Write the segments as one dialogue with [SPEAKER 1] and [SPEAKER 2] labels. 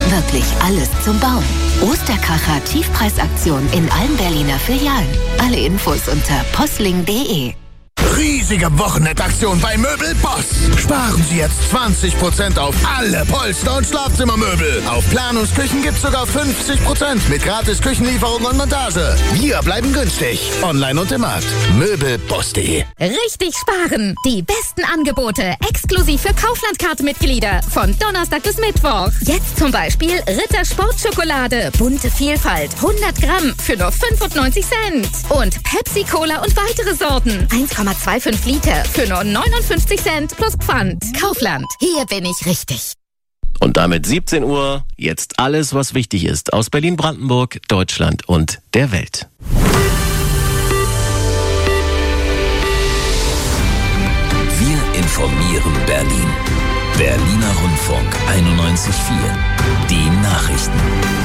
[SPEAKER 1] Wirklich alles zum Bauen. Osterkracher Tiefpreisaktion in allen Berliner Filialen. Alle Infos unter postling.de.
[SPEAKER 2] Riesige Wochenendaktion bei Möbelboss. Sparen Sie jetzt 20% auf alle Polster- und Schlafzimmermöbel. Auf Planungsküchen gibt's sogar 50% mit gratis Küchenlieferung und Montage. Wir bleiben günstig. Online und im Markt. Möbelboss.de.
[SPEAKER 3] Richtig sparen. Die besten Angebote exklusiv für Kaufland-Card-Mitglieder von Donnerstag bis Mittwoch. Jetzt zum Beispiel Ritter Sportschokolade. Bunte Vielfalt. 100 Gramm für nur 95 Cent. Und Pepsi Cola und weitere Sorten. 1,25 Liter für nur 59 Cent plus Pfand. Kaufland. Hier bin ich richtig.
[SPEAKER 4] Und damit 17 Uhr. Jetzt alles, was wichtig ist aus Berlin-Brandenburg, Deutschland und der Welt.
[SPEAKER 5] Wir informieren Berlin. Berliner Rundfunk 91.4. Die Nachrichten.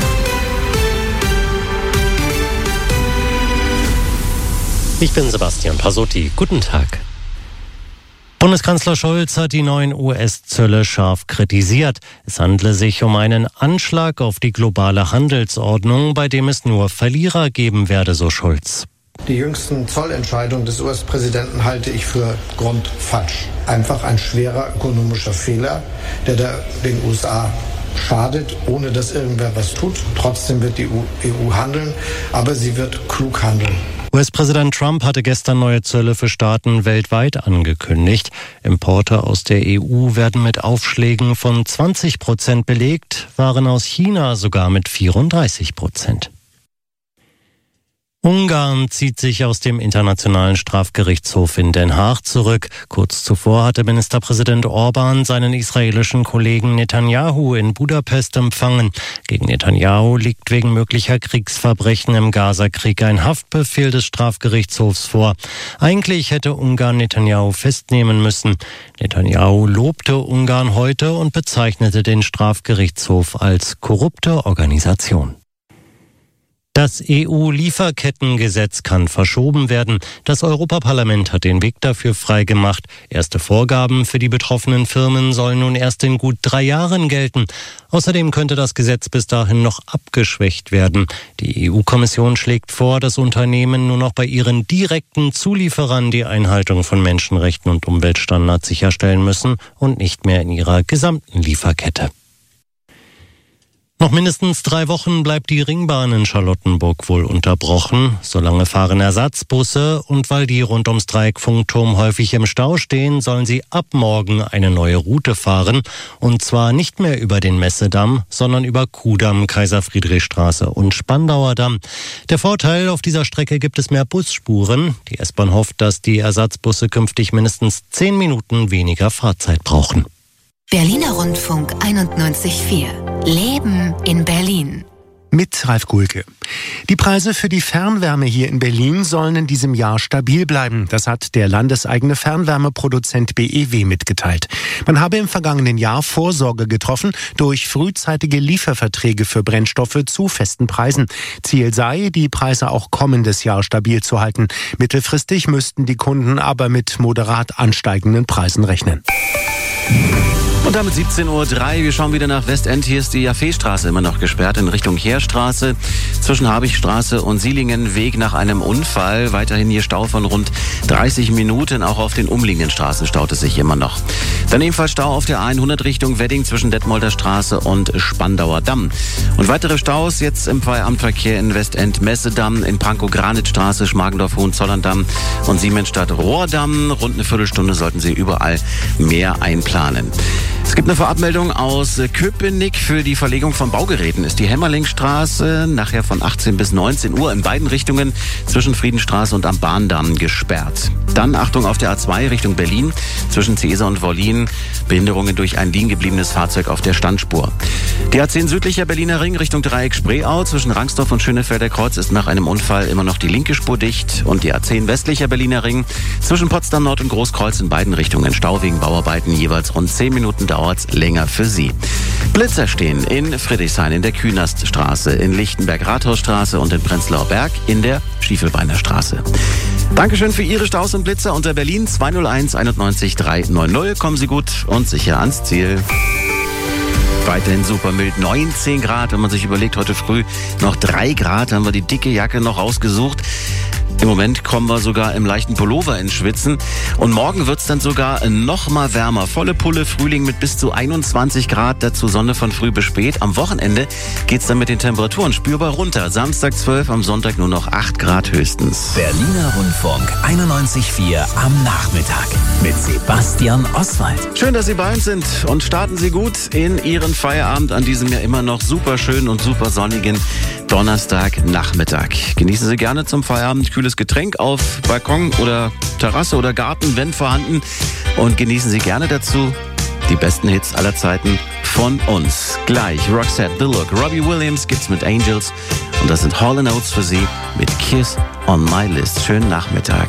[SPEAKER 6] Ich bin Sebastian Pasotti. Guten Tag. Bundeskanzler Scholz hat die neuen US-Zölle scharf kritisiert. Es handle sich um einen Anschlag auf die globale Handelsordnung, bei dem es nur Verlierer geben werde, so Scholz.
[SPEAKER 7] Die jüngsten Zollentscheidungen des US-Präsidenten halte ich für grundfalsch. Einfach ein schwerer ökonomischer Fehler, der den USA schadet, ohne dass irgendwer was tut. Trotzdem wird die EU handeln, aber sie wird klug handeln.
[SPEAKER 6] US-Präsident Trump hatte gestern neue Zölle für Staaten weltweit angekündigt. Importe aus der EU werden mit Aufschlägen von 20% belegt, Waren aus China sogar mit 34%. Ungarn zieht sich aus dem Internationalen Strafgerichtshof in Den Haag zurück. Kurz zuvor hatte Ministerpräsident Orban seinen israelischen Kollegen Netanyahu in Budapest empfangen. Gegen Netanyahu liegt wegen möglicher Kriegsverbrechen im Gazakrieg ein Haftbefehl des Strafgerichtshofs vor. Eigentlich hätte Ungarn Netanyahu festnehmen müssen. Netanyahu lobte Ungarn heute und bezeichnete den Strafgerichtshof als korrupte Organisation. Das EU-Lieferkettengesetz kann verschoben werden. Das Europaparlament hat den Weg dafür freigemacht. Erste Vorgaben für die betroffenen Firmen sollen nun erst in gut 3 Jahren gelten. Außerdem könnte das Gesetz bis dahin noch abgeschwächt werden. Die EU-Kommission schlägt vor, dass Unternehmen nur noch bei ihren direkten Zulieferern die Einhaltung von Menschenrechten und Umweltstandards sicherstellen müssen und nicht mehr in ihrer gesamten Lieferkette. Noch mindestens 3 Wochen bleibt die Ringbahn in Charlottenburg wohl unterbrochen. Solange fahren Ersatzbusse und weil die rund ums Dreieck-Funkturm häufig im Stau stehen, sollen sie ab morgen eine neue Route fahren. Und zwar nicht mehr über den Messedamm, sondern über Kudamm, Kaiser-Friedrich-Straße und Spandauer Damm. Der Vorteil, auf dieser Strecke gibt es mehr Busspuren. Die S-Bahn hofft, dass die Ersatzbusse künftig mindestens 10 Minuten weniger Fahrzeit brauchen.
[SPEAKER 1] Berliner Rundfunk 91.4. Leben in Berlin.
[SPEAKER 8] Mit Ralf Gulke. Die Preise für die Fernwärme hier in Berlin sollen in diesem Jahr stabil bleiben. Das hat der landeseigene Fernwärmeproduzent BEW mitgeteilt. Man habe im vergangenen Jahr Vorsorge getroffen durch frühzeitige Lieferverträge für Brennstoffe zu festen Preisen. Ziel sei, die Preise auch kommendes Jahr stabil zu halten. Mittelfristig müssten die Kunden aber mit moderat ansteigenden Preisen rechnen.
[SPEAKER 9] Und damit 17.03 Uhr. Wir schauen wieder nach Westend. Hier ist die Jaffeestraße immer noch gesperrt in Richtung Heerstraße. Zwischen Habichstraße und Sielingen Weg nach einem Unfall. Weiterhin hier Stau von rund 30 Minuten. Auch auf den umliegenden Straßen staut es sich immer noch. Dann ebenfalls Stau auf der A100 Richtung Wedding zwischen Detmolder Straße und Spandauer Damm. Und weitere Staus jetzt im Feierabendverkehr in Westend Messedamm, in Pankow-Granitstraße, Schmargendorf-Hohenzollern-Damm und Siemensstadt-Rohrdamm. Rund eine Viertelstunde sollten Sie überall mehr einplanen. Es gibt eine Vorabmeldung aus Köpenick. Für die Verlegung von Baugeräten ist die Hämmerlingstraße nachher von 18 bis 19 Uhr in beiden Richtungen zwischen Friedenstraße und am Bahndamm gesperrt. Dann Achtung auf der A2 Richtung Berlin zwischen Cäsar und Wollin. Behinderungen durch ein liegen gebliebenes Fahrzeug auf der Standspur. Die A10 südlicher Berliner Ring Richtung Dreieck Spreeau zwischen Rangsdorf und Schönefelder Kreuz ist nach einem Unfall immer noch die linke Spur dicht. Und die A10 westlicher Berliner Ring zwischen Potsdam Nord und Großkreuz in beiden Richtungen Stau wegen Bauarbeiten. Jeweils rund 10 Minuten dauert's länger für Sie. Blitzer stehen in Friedrichshain in der Künaststraße, in Lichtenberg-Rathausstraße und in Prenzlauer Berg in der Schiefelbeiner Straße. Dankeschön für Ihre Staus und Blitzer unter Berlin 201 91 390. Kommen Sie gut und sicher ans Ziel. Weiterhin super mild, 19 Grad, wenn man sich überlegt, heute früh noch 3 Grad, haben wir die dicke Jacke noch rausgesucht. Im Moment kommen wir sogar im leichten Pullover ins Schwitzen. Und morgen wird's dann sogar noch mal wärmer. Volle Pulle, Frühling mit bis zu 21 Grad, dazu Sonne von früh bis spät. Am Wochenende geht's dann mit den Temperaturen spürbar runter. Samstag 12, am Sonntag nur noch 8 Grad höchstens.
[SPEAKER 5] Berliner Rundfunk 91,4 am Nachmittag mit Sebastian Oswald.
[SPEAKER 9] Schön, dass Sie bei uns sind und starten Sie gut in Ihren Feierabend an diesem ja immer noch super schönen und super sonnigen Donnerstagnachmittag. Genießen Sie gerne zum Feierabend kühles Getränk auf Balkon oder Terrasse oder Garten, wenn vorhanden. Und genießen Sie gerne dazu die besten Hits aller Zeiten von uns. Gleich Roxette, The Look, Robbie Williams gibt's mit Angels. Und das sind Hall & Oates für Sie mit Kiss on My List. Schönen Nachmittag.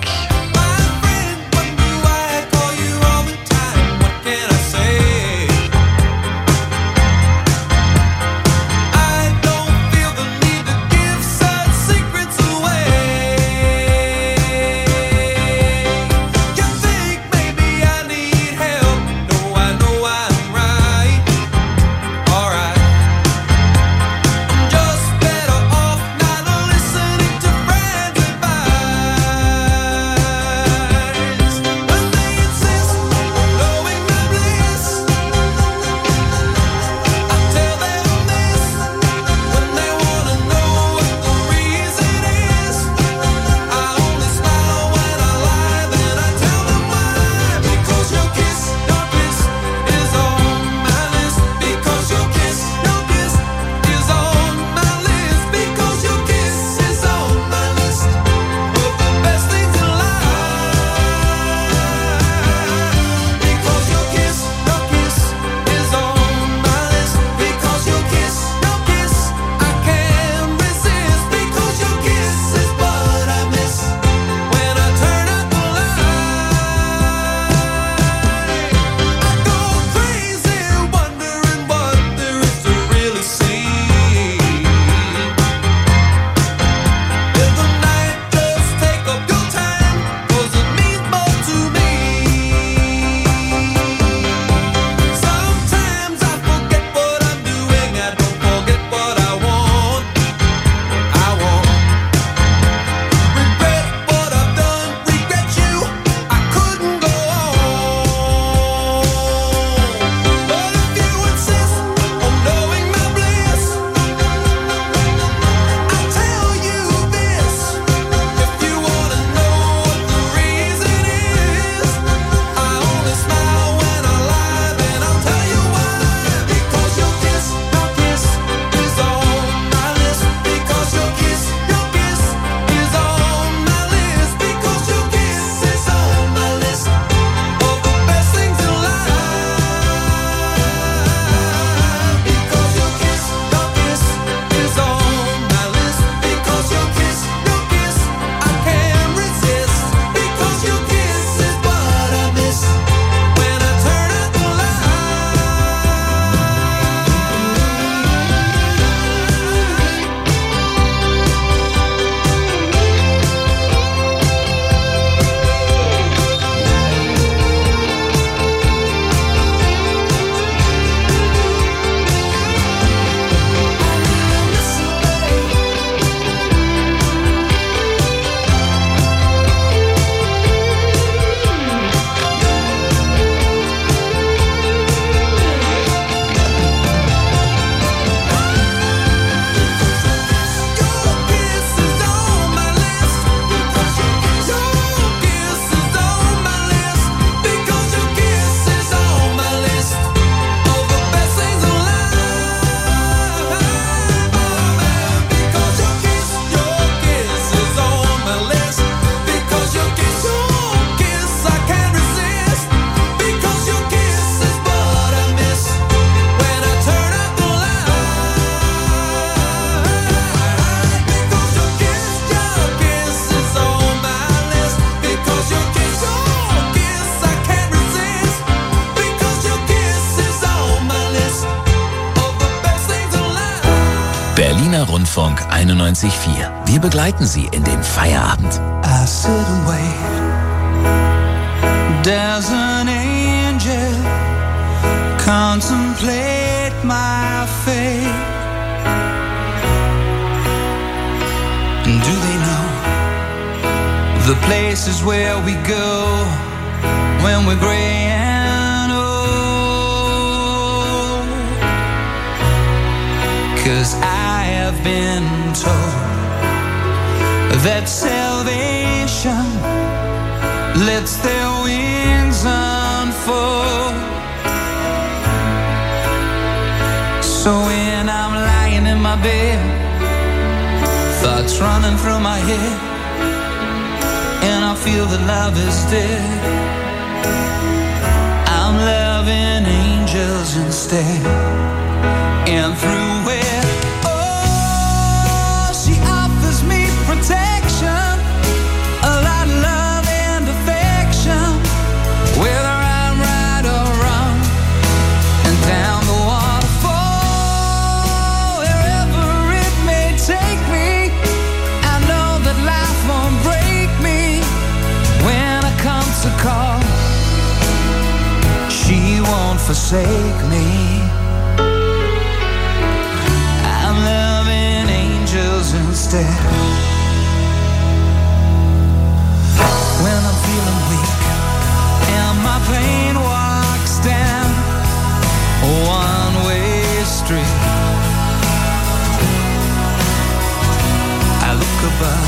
[SPEAKER 5] Berliner Rundfunk 91,4. Wir begleiten Sie in den Feierabend.
[SPEAKER 10] I sit and wait. There's an angel contemplate my fate? Do they know the places where we go when we're gray and old? 'Cause I have been told that salvation lets their wings unfold. So when I'm lying in my bed, thoughts running through my head, and I feel that love is dead, I'm loving angels instead. And through it, oh, she offers me protection, a lot of love and affection, whether I'm right or wrong, and down the waterfall, wherever it may take me, I know that life won't break me when I come to call. She won't forsake me. I'm loving angels instead. When I'm feeling weak and my pain walks down a one-way street, I look above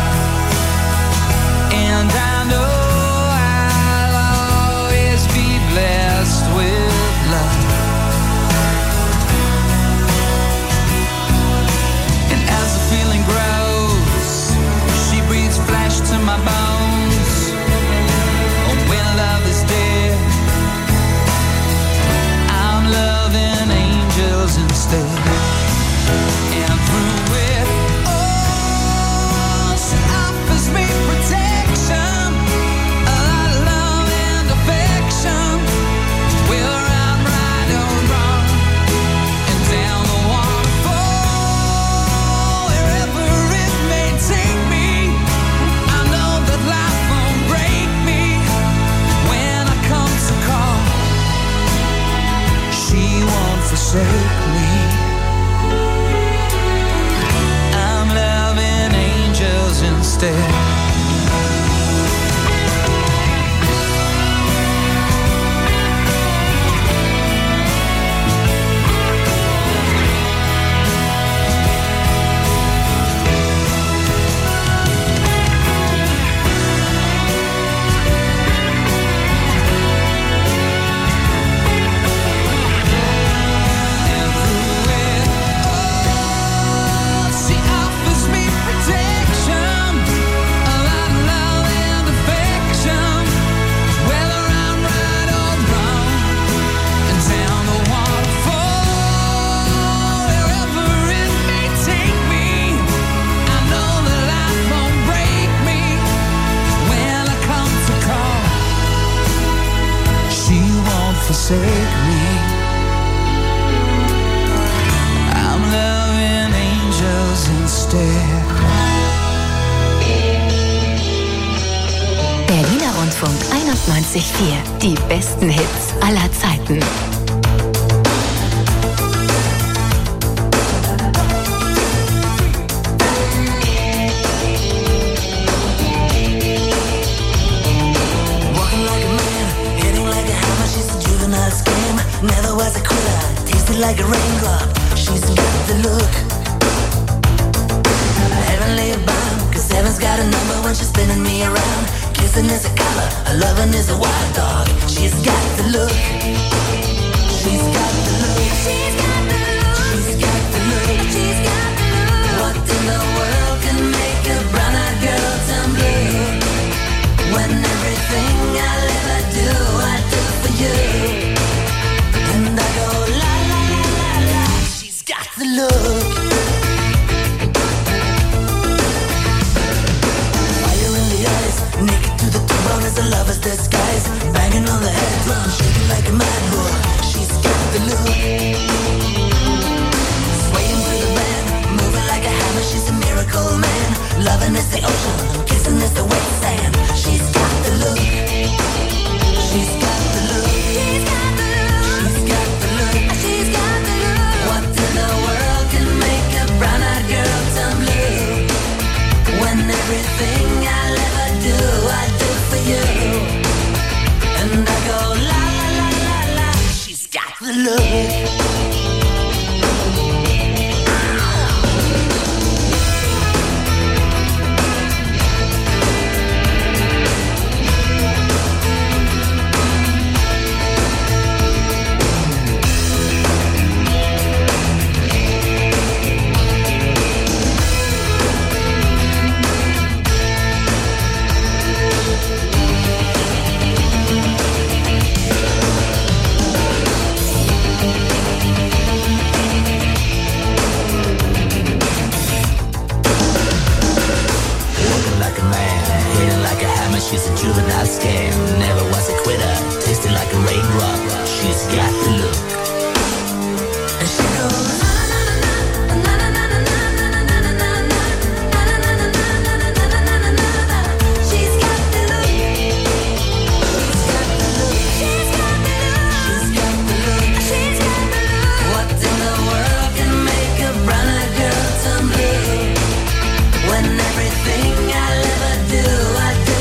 [SPEAKER 10] and I know I'll always be blessed with love. And as the feeling grows, she breathes flesh to my bones. Oh, when love is dead, I'm loving angels instead. And through it, oh, she offers me protection, a lot of love and affection, whether I'm right or wrong, and down the waterfall, wherever it may take me, I know that life won't break me when I come to call. She won't forsake me. I'm loving angels instead. And through it all, she offers me protection, a lot of love and affection, whether I'm right or wrong, and down the waterfall, wherever it may take me, I know that life won't break me when I come to call. She won't forsake me. I'm loving angels instead.
[SPEAKER 1] Berliner Rundfunk 91,4. Die besten Hits aller Zeiten.
[SPEAKER 11] Walking like a man, hitting like a hammer. She's a juvenile scam. Never was a quitter. Tasted like a raindrop. She's got the look. Heavenly bound, 'cause heaven's got a number when she's spinning me around. Kissing is a color, a loving is a wild dog. She's got the look. She's got the look. She's got the look. She's got the look. She's got the look. What in the world can make a brown-eyed girl turn blue? When everything I'll ever do, I do for you. And I go la la la la la. She's got the look. Fire in the eyes, naked to the bone as a lover's disguise. Banging on the head drum, shaking like a mad bull. She's got the look. Swaying through the band, moving like a hammer. She's a miracle man. Loving is the ocean, kissing is the wet sand. She's got the look. She's got the look. She's got the look. She's got the look. She's got the look. you. And I go la la la la la. She's got the look. She's a juvenile scam, never was a quitter, tasted like a raindrop. She's got the look. And she goes na na na na na na na na na na na. She's got the look. She's got the look. She's got the look. She's got the look. What in the world can make a brown girl turn blue? When everything I'll ever do, I do.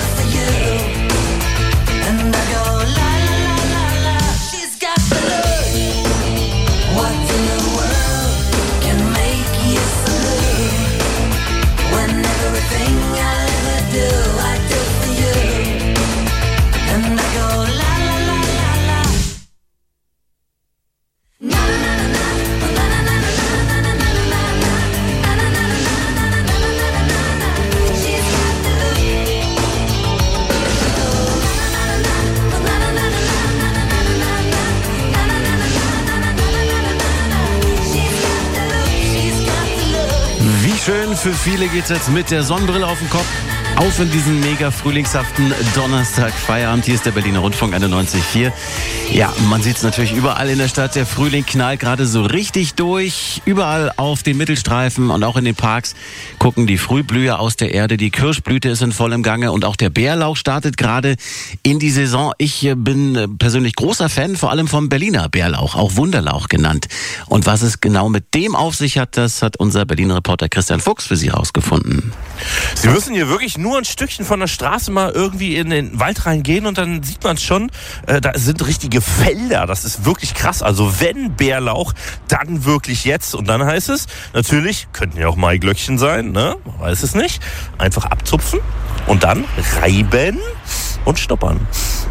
[SPEAKER 11] And I go la la la la la. She's got the look. What in the world can make you so blue? When everything I ever do, I do for you. And I go la la la la la. Na na na na na na na na na na na na. She's got the look.
[SPEAKER 9] Wie schön, für viele geht es jetzt mit der Sonnenbrille auf dem Kopf auf in diesen mega frühlingshaften Donnerstag Feierabend. Hier ist der Berliner Rundfunk 91.4. Ja, man sieht es natürlich überall in der Stadt. Der Frühling knallt gerade so richtig durch. Überall auf den Mittelstreifen und auch in den Parks gucken die Frühblüher aus der Erde. Die Kirschblüte ist in vollem Gange und auch der Bärlauch startet gerade in die Saison. Ich bin persönlich großer Fan, vor allem vom Berliner Bärlauch, auch Wunderlauch genannt. Und was es genau mit dem auf sich hat, das hat unser Berliner Reporter Christian Fuchs für Sie rausgefunden.
[SPEAKER 12] Sie müssen hier wirklich nur ein Stückchen von der Straße mal irgendwie in den Wald reingehen und dann sieht man es schon, da sind richtige Felder, das ist wirklich krass. Also wenn Bärlauch, dann wirklich jetzt. Und dann heißt es, natürlich, könnten ja auch Maiglöckchen sein, ne? Man weiß es nicht. Einfach abzupfen und dann reiben und stoppern.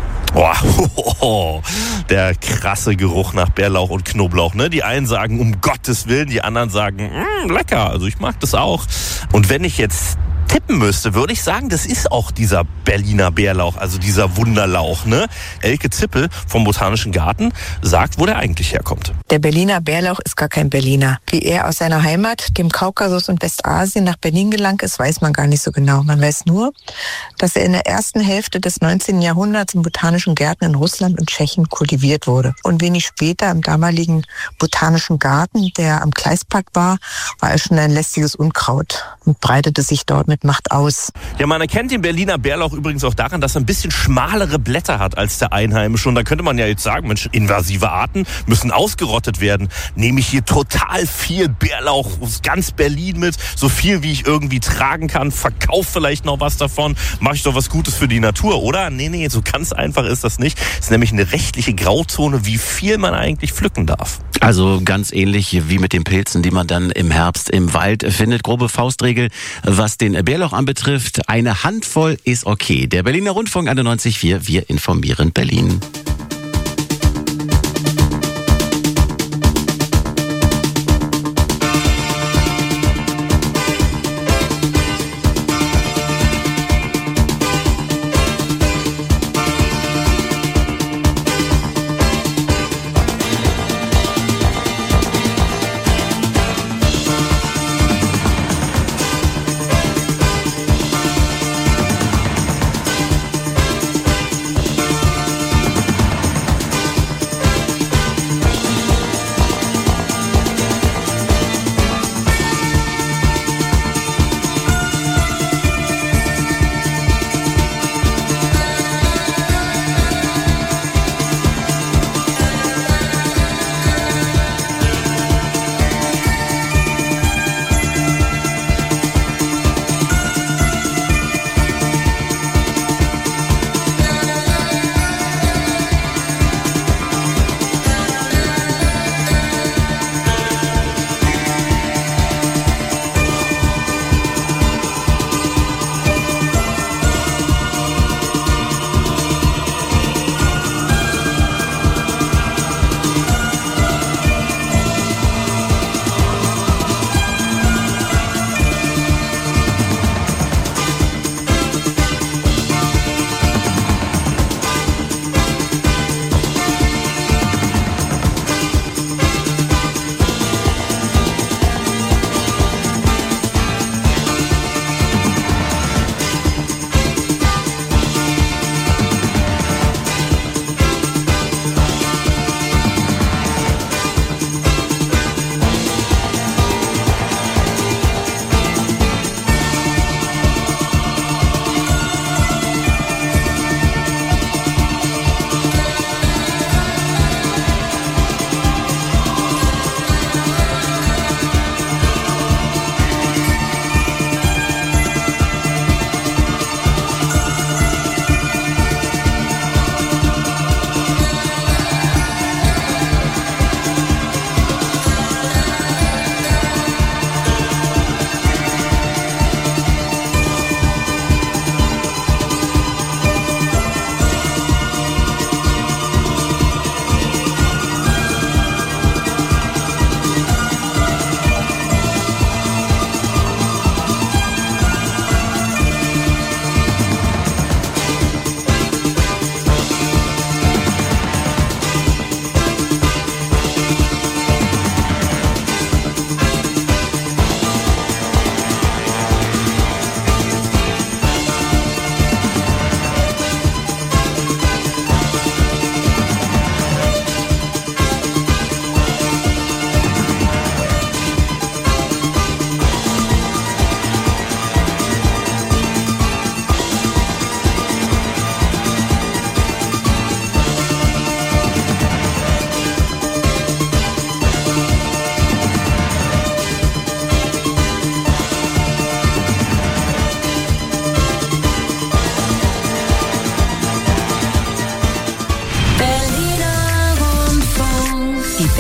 [SPEAKER 12] Boah, der krasse Geruch nach Bärlauch und Knoblauch, ne? Die einen sagen, um Gottes Willen, die anderen sagen, lecker, also ich mag das auch. Und wenn ich jetzt tippen müsste, würde ich sagen, das ist auch dieser Berliner Bärlauch, also dieser Wunderlauch, ne? Elke Zippel vom Botanischen Garten sagt, wo der eigentlich herkommt.
[SPEAKER 13] Der Berliner Bärlauch ist gar kein Berliner. Wie er aus seiner Heimat, dem Kaukasus und Westasien, nach Berlin gelangt ist, weiß man gar nicht so genau. Man weiß nur, dass er in der ersten Hälfte des 19. Jahrhunderts in botanischen Gärten in Russland und Tschechien kultiviert wurde. Und wenig später im damaligen Botanischen Garten, der am Gleispark war er schon ein lästiges Unkraut und breitete sich dort mit Macht aus.
[SPEAKER 12] Ja, man erkennt den Berliner Bärlauch übrigens auch daran, dass er ein bisschen schmalere Blätter hat als der einheimische. Und da könnte man ja jetzt sagen, Mensch, invasive Arten müssen ausgerottet werden. Nehme ich hier total viel Bärlauch aus ganz Berlin mit, so viel wie ich irgendwie tragen kann, verkaufe vielleicht noch was davon, mache ich doch was Gutes für die Natur, oder? Nee, so ganz einfach ist das nicht. Es ist nämlich eine rechtliche Grauzone, wie viel man eigentlich pflücken darf.
[SPEAKER 9] Also ganz ähnlich wie mit den Pilzen, die man dann im Herbst im Wald findet. Grobe Faustregel, was den Bärlauch anbetrifft, eine Handvoll ist okay. Der Berliner Rundfunk 91.4, wir informieren Berlin.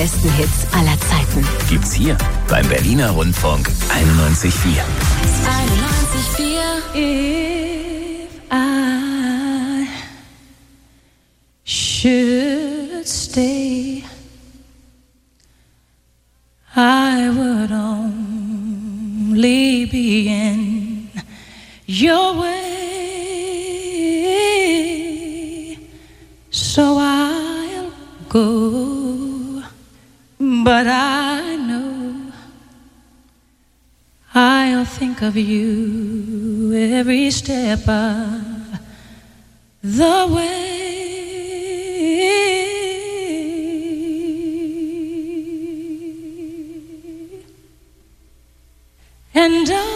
[SPEAKER 1] besten Hits aller Zeiten.
[SPEAKER 5] Gibt's hier beim Berliner Rundfunk 91,4.
[SPEAKER 11] 91,4.
[SPEAKER 10] If I should stay, I would only be in your way, so I'll go, but I know I'll think of you every step of the way. And I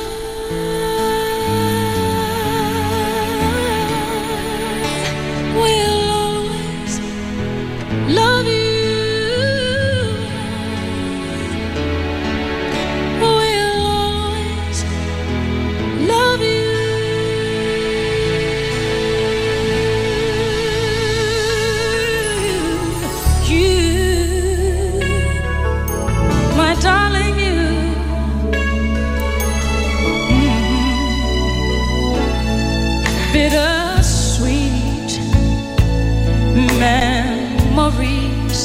[SPEAKER 10] will always love you. Will always love you. You, my darling, you. Bittersweet memories,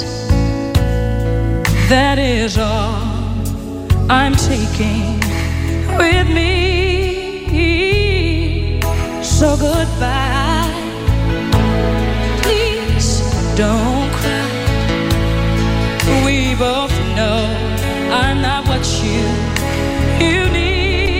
[SPEAKER 10] that is all I'm taking with me. So goodbye, please don't cry. We both know I'm not what you need.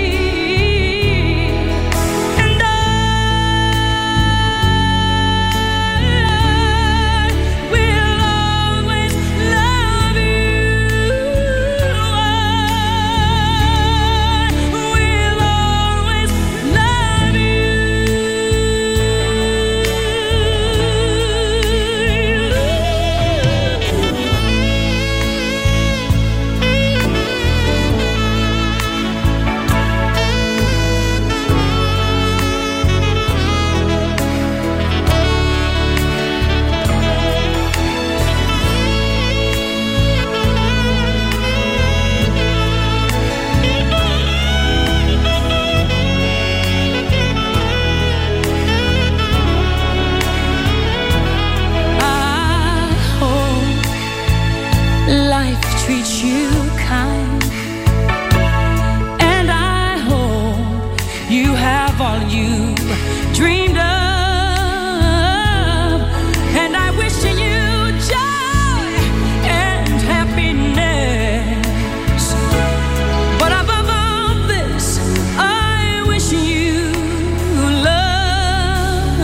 [SPEAKER 10] Treat you kind, and I hope you have all you dreamed of, and I wish you joy and happiness, but above all this, I wish you love.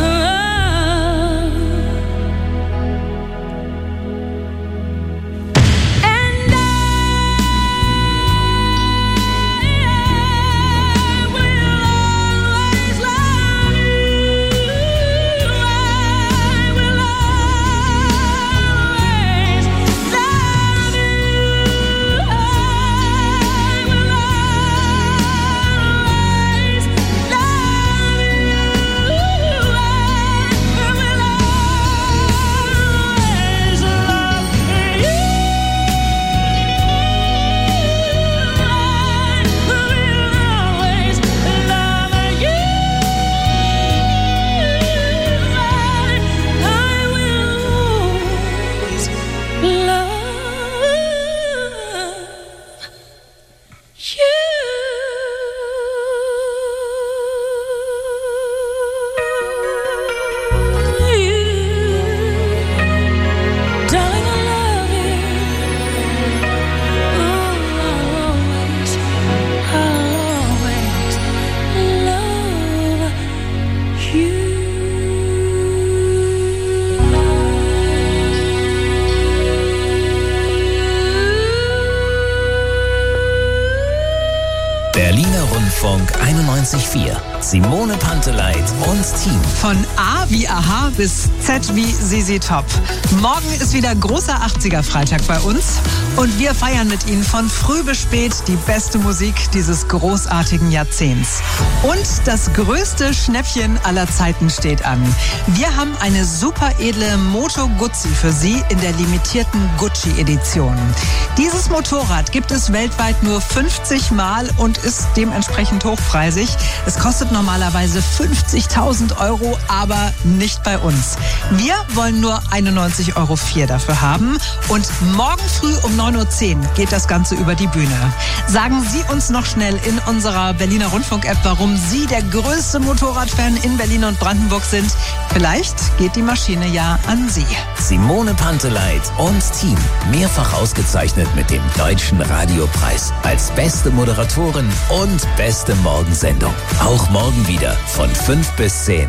[SPEAKER 5] Berliner Rundfunk 91,4. Simone Panteleit und Team.
[SPEAKER 14] Von A wie Aha bis Z wie ZZ Top. Morgen ist wieder großer 80er-Freitag bei uns und wir feiern mit Ihnen von früh bis spät die beste Musik dieses großartigen Jahrzehnts. Und das größte Schnäppchen aller Zeiten steht an. Wir haben eine super edle Moto Guzzi für Sie in der limitierten Gucci-Edition. Dieses Motorrad gibt es weltweit nur 50 Mal und ist dementsprechend hochpreisig. Es kostet normalerweise 50.000 Euro, aber nicht bei uns. Wir wollen nur 91,04 Euro dafür haben und morgen früh um 9.10 Uhr geht das Ganze über die Bühne. Sagen Sie uns noch schnell in unserer Berliner Rundfunk-App, warum Sie der größte Motorradfan in Berlin und Brandenburg sind. Vielleicht geht die Maschine ja an Sie.
[SPEAKER 5] Simone Panteleit und Team. Mehrfach ausgezeichnet mit dem Deutschen Radiopreis als beste Moderatorin und beste Morgensendung. Auch morgen wieder von 5 bis 10.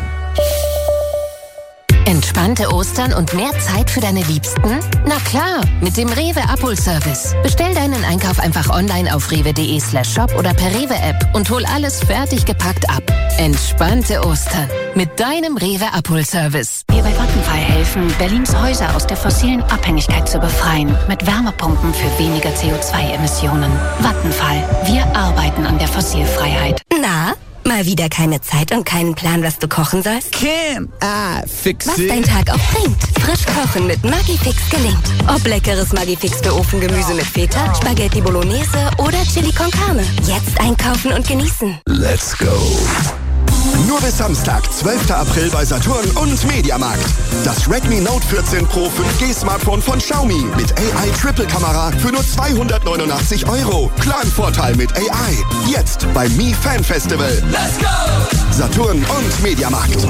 [SPEAKER 1] Entspannte Ostern und mehr Zeit für deine Liebsten? Na klar, mit dem Rewe Abholservice. Bestell deinen Einkauf einfach online auf rewe.de/shop oder per Rewe-App und hol alles fertig gepackt ab. Entspannte Ostern mit deinem Rewe Abholservice.
[SPEAKER 15] Wir bei Vattenfall helfen, Berlins Häuser aus der fossilen Abhängigkeit zu befreien. Mit Wärmepumpen für weniger CO2-Emissionen. Vattenfall. Wir arbeiten an der Fossilfreiheit.
[SPEAKER 16] Na? Mal wieder keine Zeit und keinen Plan, was du kochen sollst?
[SPEAKER 17] Kim! Fix
[SPEAKER 16] Was dein Tag auch bringt. Frisch kochen mit Maggi-Fix gelingt. Ob leckeres Maggi-Fix für Ofengemüse mit Feta, Spaghetti Bolognese oder Chili con Carne. Jetzt einkaufen und genießen.
[SPEAKER 2] Let's go. Nur bis Samstag, 12. April bei Saturn und Mediamarkt. Das Redmi Note 14 Pro 5G-Smartphone von Xiaomi mit AI-Triple-Kamera für nur 289 Euro. Klaren Vorteil mit AI. Jetzt beim Mi Fan Festival. Let's go! Saturn und Mediamarkt.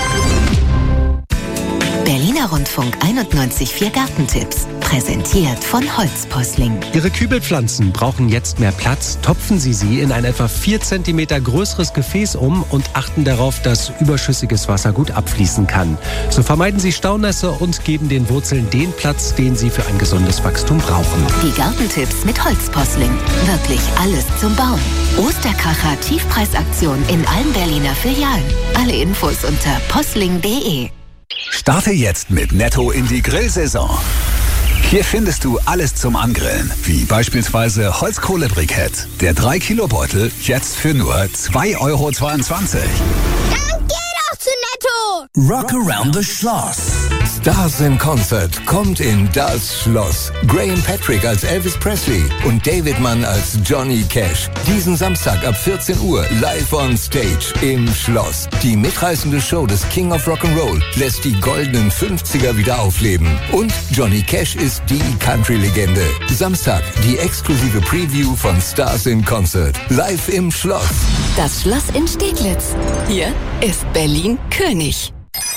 [SPEAKER 1] Berliner Rundfunk 91,4 Gartentipps. Präsentiert von Holzposling.
[SPEAKER 18] Ihre Kübelpflanzen brauchen jetzt mehr Platz. Topfen Sie sie in ein etwa 4 cm größeres Gefäß um und achten darauf, dass überschüssiges Wasser gut abfließen kann. So vermeiden Sie Staunässe und geben den Wurzeln den Platz, den sie für ein gesundes Wachstum brauchen.
[SPEAKER 1] Die Gartentipps mit Holzposling. Wirklich alles zum Bauen. Osterkracher Tiefpreisaktion in allen Berliner Filialen. Alle Infos unter posling.de.
[SPEAKER 19] Starte jetzt mit Netto in die Grillsaison. Hier findest du alles zum Angrillen, wie beispielsweise Holzkohlebrikett. Der 3-Kilo-Beutel jetzt für nur 2,22 Euro.
[SPEAKER 20] Dann geh doch zu Netto!
[SPEAKER 5] Rock Around the Schloss.
[SPEAKER 21] Stars in Concert kommt in das Schloss. Graham Patrick als Elvis Presley und David Mann als Johnny Cash. Diesen Samstag ab 14 Uhr live on stage im Schloss. Die mitreißende Show des King of Rock'n'Roll lässt die goldenen 50er wieder aufleben. Und Johnny Cash ist die Country-Legende. Samstag die exklusive Preview von Stars in Concert. Live im Schloss.
[SPEAKER 16] Das Schloss in Steglitz. Hier ist Berlin König.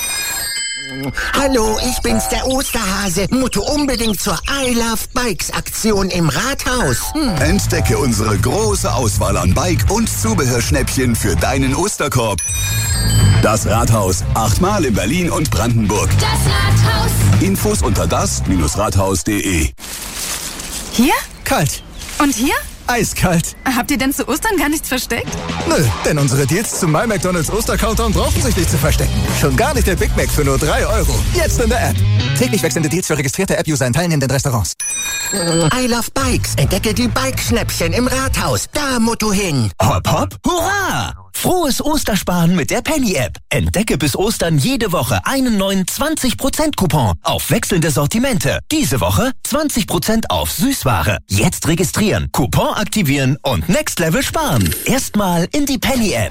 [SPEAKER 22] Hallo, ich bin's, der Osterhase. Musst du unbedingt zur I Love Bikes Aktion im Rathaus.
[SPEAKER 19] Entdecke unsere große Auswahl an Bike- und Zubehörschnäppchen für deinen Osterkorb. Das Rathaus. 8-mal in Berlin und Brandenburg.
[SPEAKER 20] Das Rathaus.
[SPEAKER 19] Infos unter das-rathaus.de.
[SPEAKER 23] Hier?
[SPEAKER 24] Kalt.
[SPEAKER 23] Und hier?
[SPEAKER 24] Eiskalt.
[SPEAKER 23] Habt ihr denn zu Ostern gar nichts versteckt?
[SPEAKER 24] Nö, denn unsere Deals zum My McDonald's Oster-Countdown brauchen sich nicht zu verstecken. Schon gar nicht der Big Mac für nur 3 Euro. Jetzt in der App. Täglich wechselnde Deals für registrierte App-User in teilnehmenden Restaurants.
[SPEAKER 22] I Love Bikes. Entdecke die Bikeschnäppchen im Rathaus. Da musst du hin.
[SPEAKER 5] Hopp, hopp, hurra! Frohes Ostersparen mit der Penny-App. Entdecke bis Ostern jede Woche einen neuen 20%-Coupon auf wechselnde Sortimente. Diese Woche 20% auf Süßware. Jetzt registrieren, Coupon aktivieren und Next Level sparen. Erstmal in die Penny-App.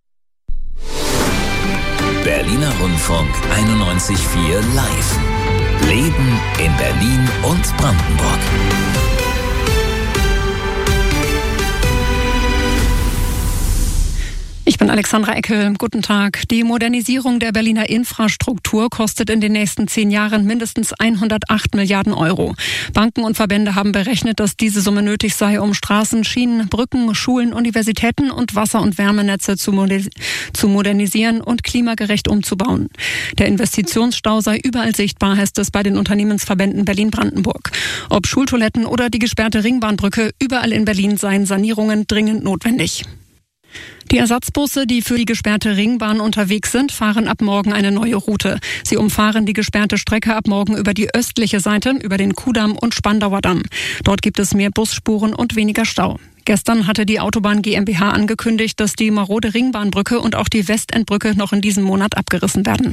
[SPEAKER 5] Berliner Rundfunk 91,4 live. Leben in Berlin und Brandenburg.
[SPEAKER 25] Ich bin Alexandra Eckel. Guten Tag. Die Modernisierung der Berliner Infrastruktur kostet in den nächsten 10 Jahren mindestens 108 Milliarden Euro. Banken und Verbände haben berechnet, dass diese Summe nötig sei, um Straßen, Schienen, Brücken, Schulen, Universitäten und Wasser- und Wärmenetze zu modernisieren und klimagerecht umzubauen. Der Investitionsstau sei überall sichtbar, heißt es bei den Unternehmensverbänden Berlin-Brandenburg. Ob Schultoiletten oder die gesperrte Ringbahnbrücke, überall in Berlin seien Sanierungen dringend notwendig. Die Ersatzbusse, die für die gesperrte Ringbahn unterwegs sind, fahren ab morgen eine neue Route. Sie umfahren die gesperrte Strecke ab morgen über die östliche Seite, über den Kuhdamm und Spandauer Damm. Dort gibt es mehr Busspuren und weniger Stau. Gestern hatte die Autobahn GmbH angekündigt, dass die marode Ringbahnbrücke und auch die Westendbrücke noch in diesem Monat abgerissen werden.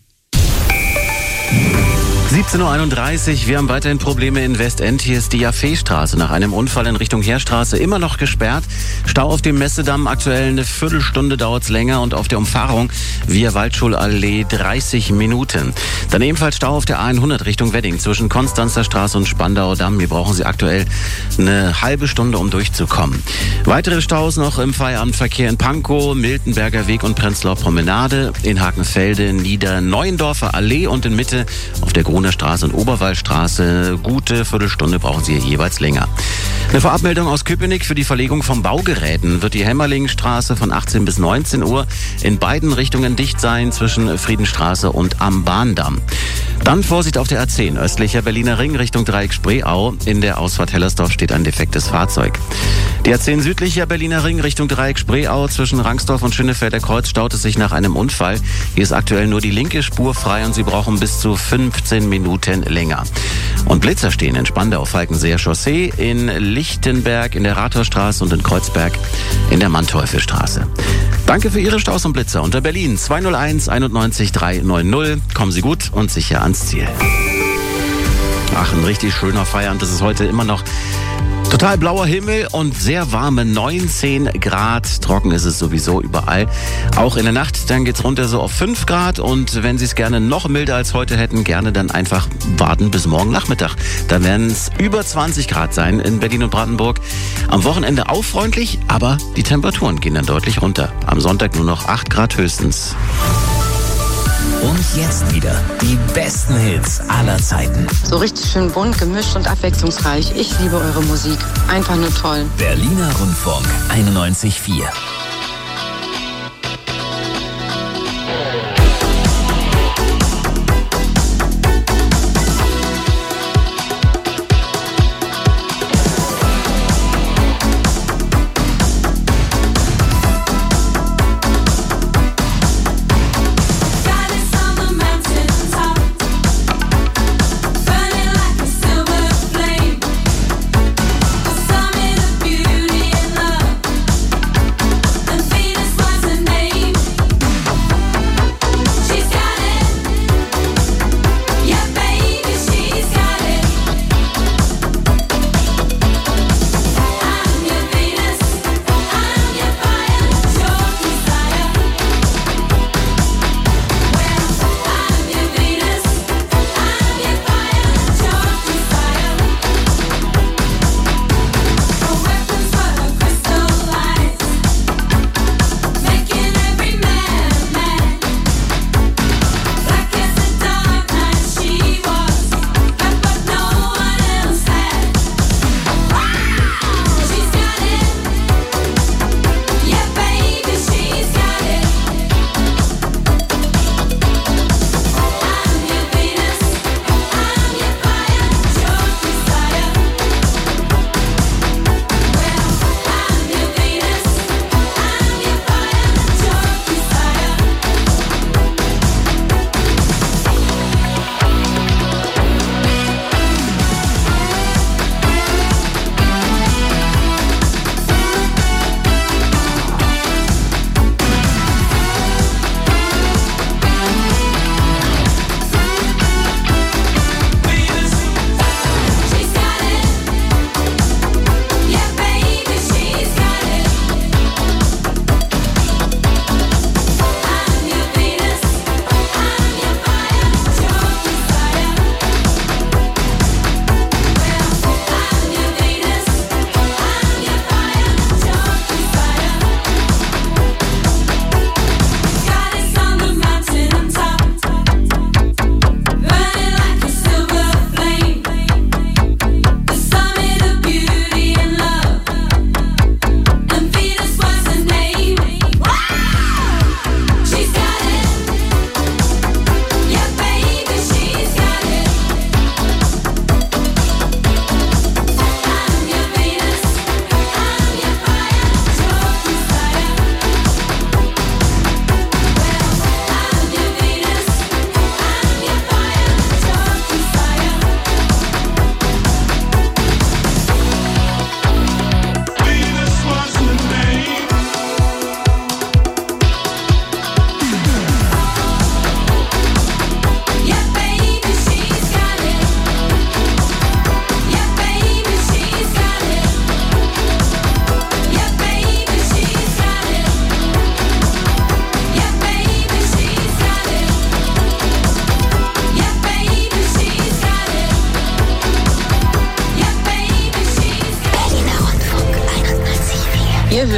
[SPEAKER 9] 17.31 Uhr, wir haben weiterhin Probleme in Westend. Hier ist die Jaffe-Straße nach einem Unfall in Richtung Heerstraße immer noch gesperrt. Stau auf dem Messedamm, aktuell eine Viertelstunde dauert es länger und auf der Umfahrung via Waldschulallee 30 Minuten. Dann ebenfalls Stau auf der A100 Richtung Wedding zwischen Konstanzer Straße und Spandauer Damm. Hier brauchen Sie aktuell eine halbe Stunde, um durchzukommen. Weitere Staus noch im Feierabendverkehr in Pankow, Miltenberger Weg und Prenzlauer Promenade, in Hakenfelde, Niederneuendorfer Allee und in Mitte auf der Gruner Straße und Oberwallstraße. Gute Viertelstunde brauchen Sie hier jeweils länger. Eine Vorabmeldung aus Köpenick für die Verlegung von Baugeräten wird die Hämmerlingstraße von 18 bis 19 Uhr in beiden Richtungen dicht sein zwischen Friedenstraße und am Bahndamm. Dann Vorsicht auf der A10, östlicher Berliner Ring Richtung Dreieck Spreeau. In der Ausfahrt Hellersdorf steht ein defektes Fahrzeug. Die A10 südlicher Berliner Ring Richtung Dreieck Spreeau zwischen Rangsdorf und Schönefelder Kreuz staut es sich nach einem Unfall. Hier ist aktuell nur die linke Spur frei und Sie brauchen bis zu 15 Minuten länger. Und Blitzer stehen in Spandau, Falkenseer Chaussee, in Lichtenberg, in der Rathausstraße und in Kreuzberg in der Manteuffelstraße. Danke für Ihre Staus und Blitzer unter Berlin 201 91 390. Kommen Sie gut und sicher ans Ziel. Ach, ein richtig schöner Feierabend. Das ist heute immer noch total blauer Himmel und sehr warme 19 Grad. Trocken ist es sowieso überall. Auch in der Nacht, dann geht's runter so auf 5 Grad. Und wenn Sie es gerne noch milder als heute hätten, gerne dann einfach warten bis morgen Nachmittag. Dann werden es über 20 Grad sein in Berlin und Brandenburg. Am Wochenende auch freundlich, aber die Temperaturen gehen dann deutlich runter. Am Sonntag nur noch 8 Grad höchstens.
[SPEAKER 5] Und jetzt wieder die besten Hits aller Zeiten.
[SPEAKER 3] So richtig schön bunt, gemischt und abwechslungsreich. Ich liebe eure Musik. Einfach nur toll.
[SPEAKER 5] Berliner Rundfunk 91,4.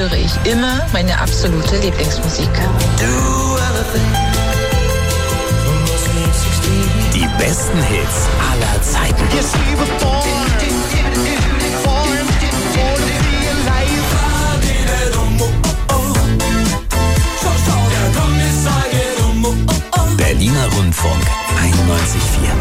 [SPEAKER 3] höre ich immer meine absolute Lieblingsmusik.
[SPEAKER 5] Die besten Hits aller Zeiten. Berliner Rundfunk 91,4.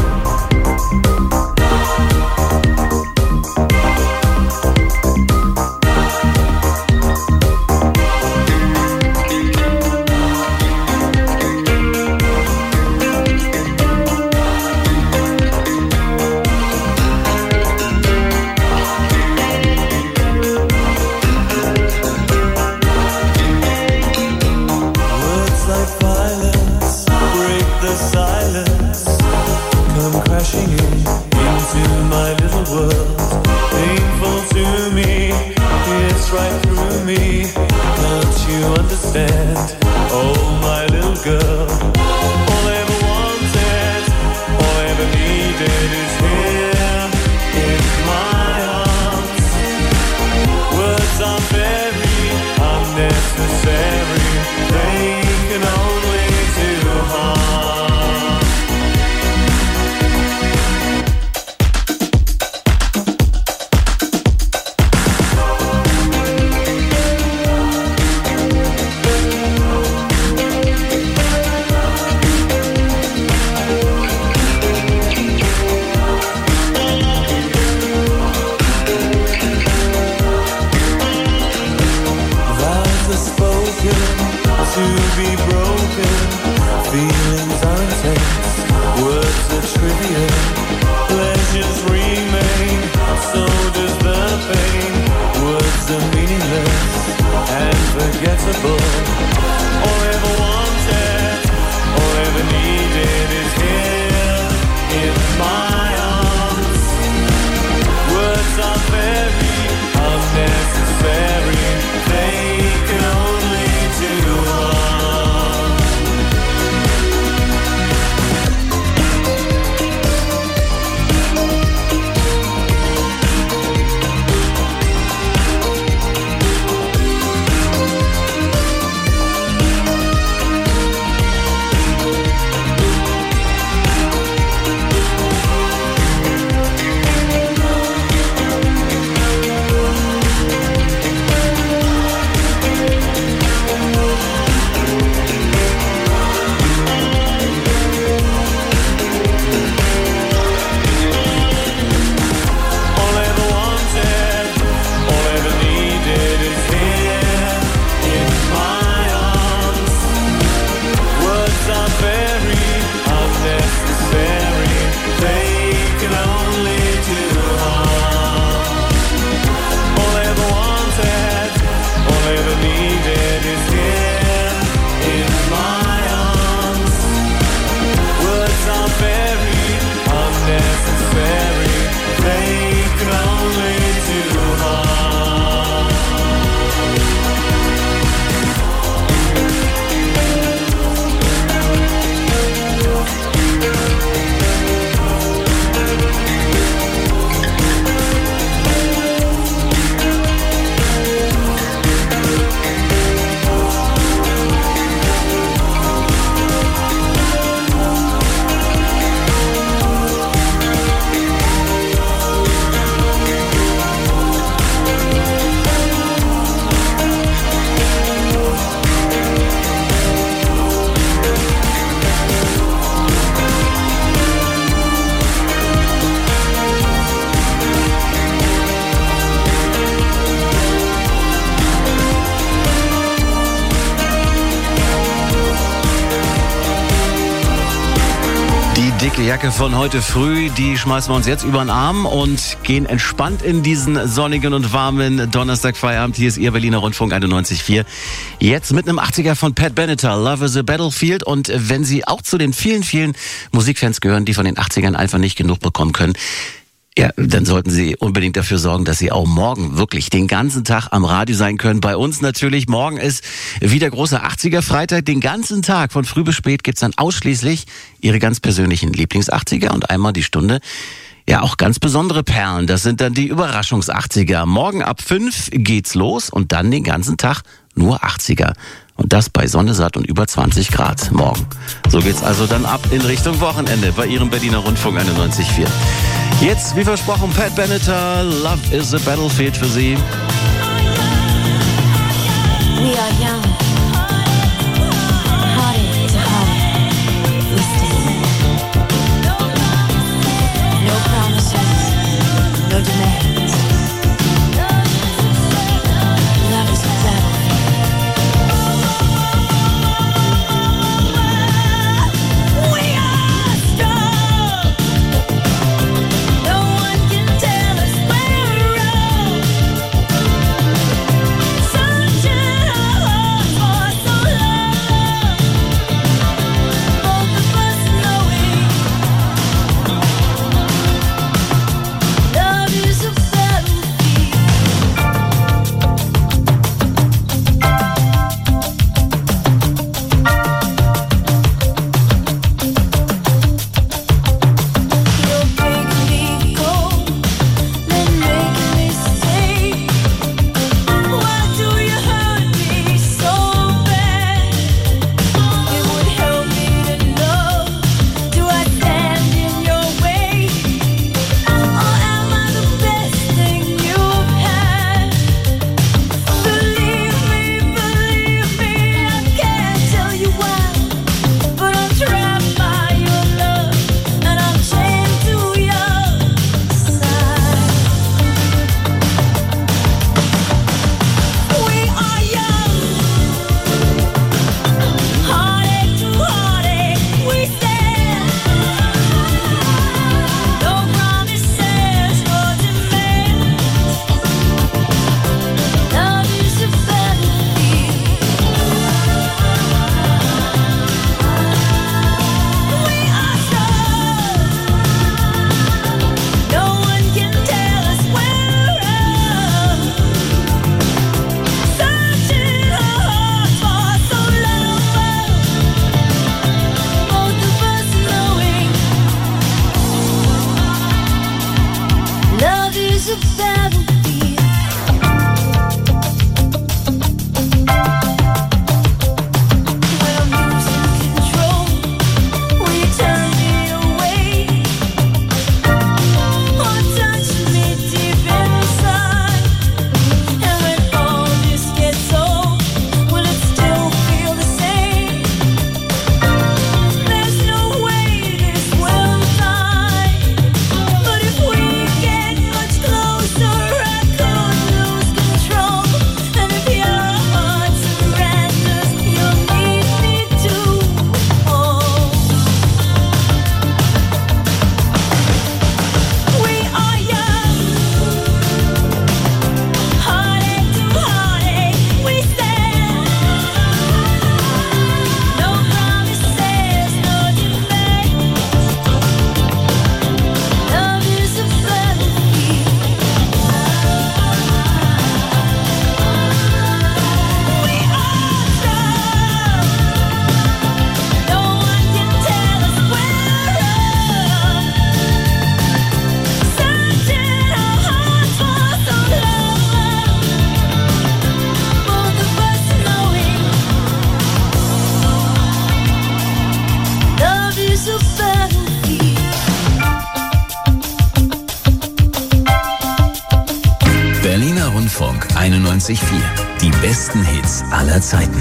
[SPEAKER 9] Dicke Jacke von heute früh, die schmeißen wir uns jetzt über den Arm und gehen entspannt in diesen sonnigen und warmen Donnerstagfeierabend. Hier ist Ihr Berliner Rundfunk 91,4. Jetzt mit einem 80er von Pat Benatar, Love is a Battlefield. Und wenn Sie auch zu den vielen, vielen Musikfans gehören, die von den 80ern einfach nicht genug bekommen können, ja, dann sollten Sie unbedingt dafür sorgen, dass Sie auch morgen wirklich den ganzen Tag am Radio sein können. Bei uns natürlich. Morgen ist wieder großer 80er Freitag. Den ganzen Tag von früh bis spät gibt's dann ausschließlich Ihre ganz persönlichen Lieblings-80er und einmal die Stunde. Ja, auch ganz besondere Perlen, das sind dann die Überraschungs-80er. Morgen ab 5 geht's los und dann den ganzen Tag nur 80er. Und das bei Sonne, satt und über 20 Grad morgen. So geht's also dann ab in Richtung Wochenende bei Ihrem Berliner Rundfunk 91.4. Jetzt, wie versprochen, Pat Benatar, Love is a Battlefield für Sie.
[SPEAKER 11] We are young. Heartache to heartache. We stand. No promises, no demands. Love is a battlefield. We are strong. No one can tell us we're wrong. Searching our hearts for so long. Both of us knowing love is a You're breaking me cold, then making me stay. Why do you hurt me so bad? It would help me to know. Do I stand in your way? Or am I the best thing you've had? Believe me, I can't tell you why, but I'm trapped by your love, and I'm chained to your side. We are young, heartache to heartache, we stand. No promises, no demands. Love is a battlefield. We are strong. No one can tell us we're wrong. Searching our hearts for so long. Both of us knowing love is a battlefield. When I'm losing control, will you turn me away? Or touch me deep inside? And when all this gets old, will it still feel the same? There's no way this will die. But if we get much closer, I could lose control. And if your heart surrenders, you'll need me to hold. We are young, heartache to heartache, we stand. No promises, no demands. Love is a battlefield. We are strong. No one can tell us we're wrong. Searching our hearts for so long. Both of us knowing love is a battlefield.
[SPEAKER 4] Berliner Rundfunk 91.4. Die besten Hits aller Zeiten.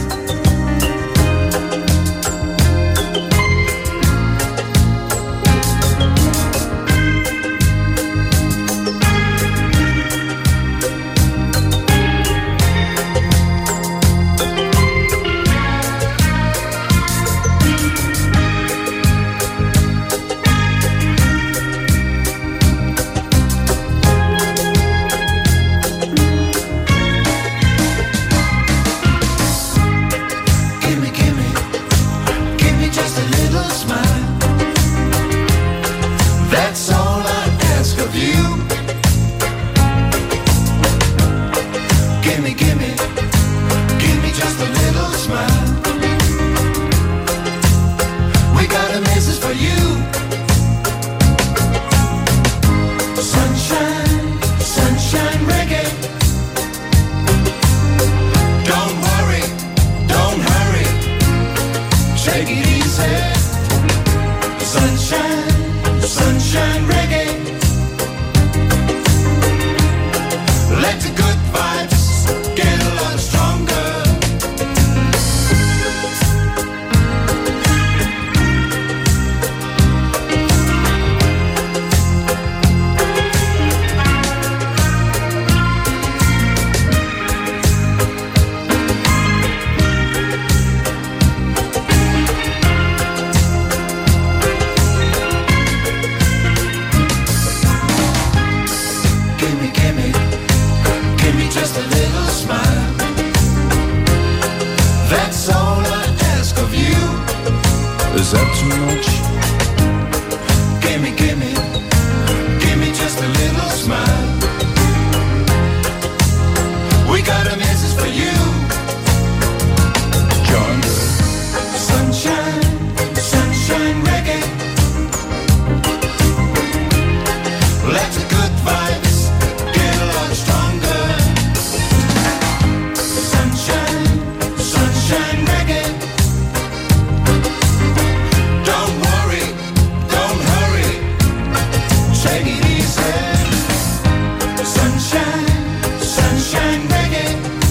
[SPEAKER 11] That's all I ask of you. Is that too much? Gimme just a little smile. We got a message for you, John. Sunshine reggae. Let the good vibes get a lot stronger. Sunshine reggae. Don't worry, don't hurry. Take it easy. Sunshine reggae.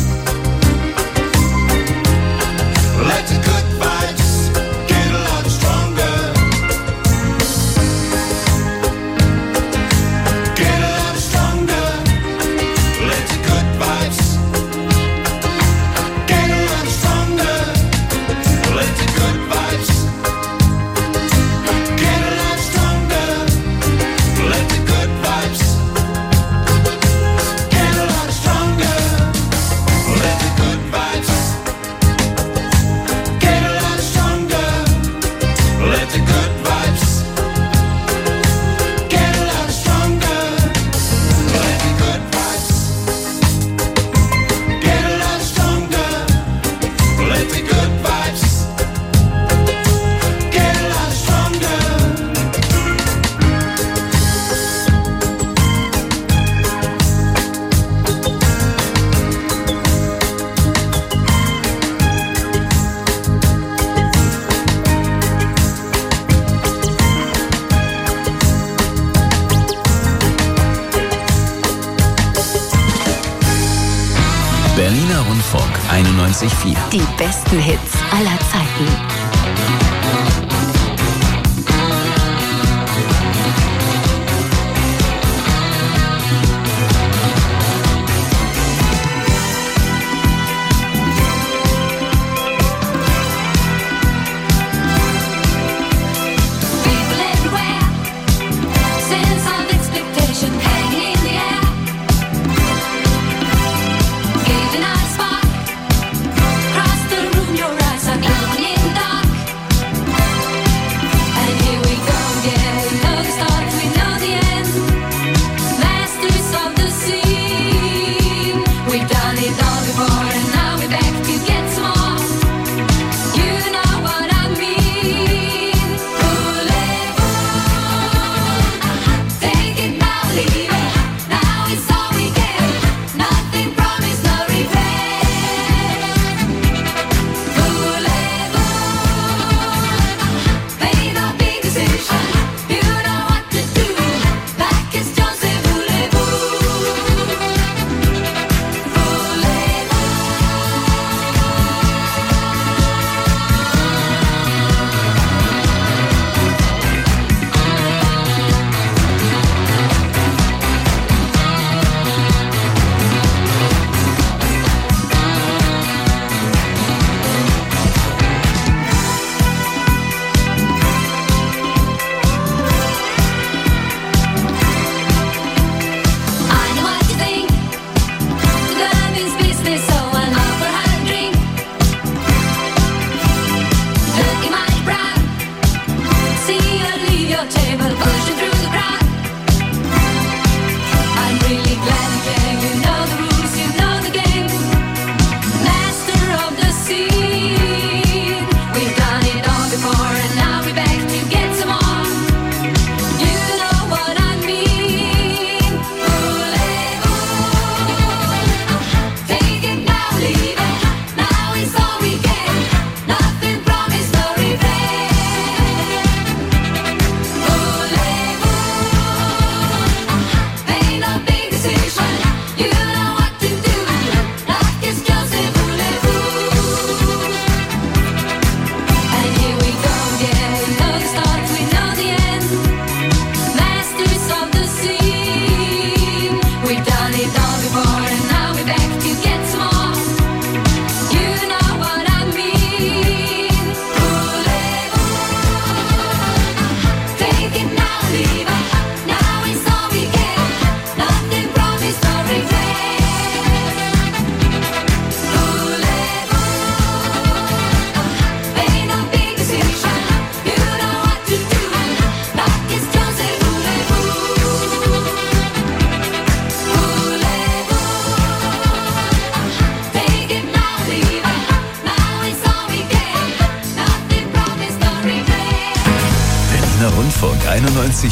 [SPEAKER 11] Let the good vibes get a lot stronger. Get a lot stronger. Let the good vibes get a lot stronger. Let the good vibes get a lot stronger. Let the good vibes get a lot stronger. Let the good vibes get a lot stronger. Let the good vibes get a lot stronger. Let the good vibes get a lot stronger. Let the good vibes get a lot stronger.
[SPEAKER 4] Berliner Rundfunk 91.4.
[SPEAKER 15] Die besten Hits aller Zeiten.
[SPEAKER 11] People everywhere, sense of expectation hanging in the air. Giving out a spark, across the room your eyes are glowing in the dark.
[SPEAKER 4] Rundfunk 91.4.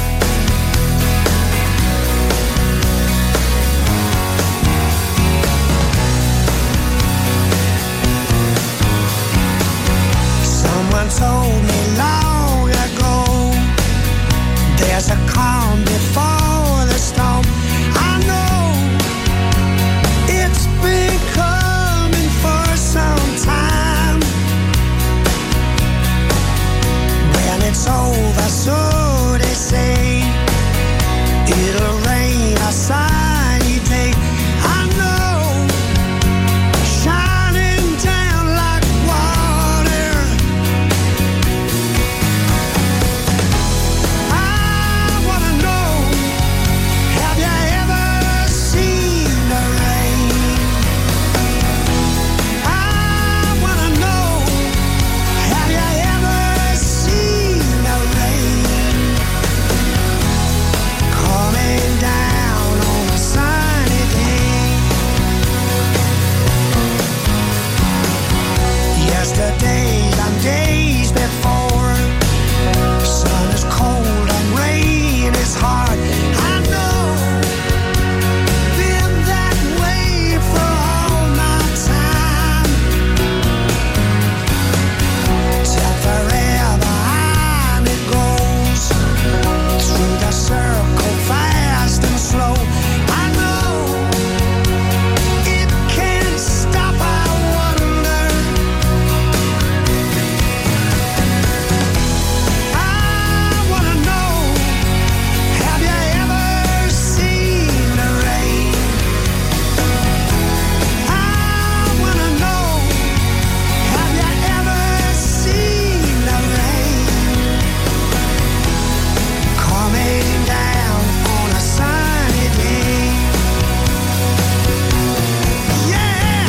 [SPEAKER 6] Someone told me long ago, there's a calm before the storm. I know it's been coming for some time. When it's over, so they say, it'll rain a sunny day. I know, shining down like water. I wanna know, have you ever seen the rain? I wanna know, have you ever seen the rain coming down on a sunny day? Yesterdays and days before, sun is cold and rain is hard. I know, been that way for all my time. Till forever on it goes, through the circle fast and slow. I know, it can't stop, I wonder. I wanna know, have you ever seen the rain? I wanna know, have you ever seen the rain coming down on a sunny day? Yeah!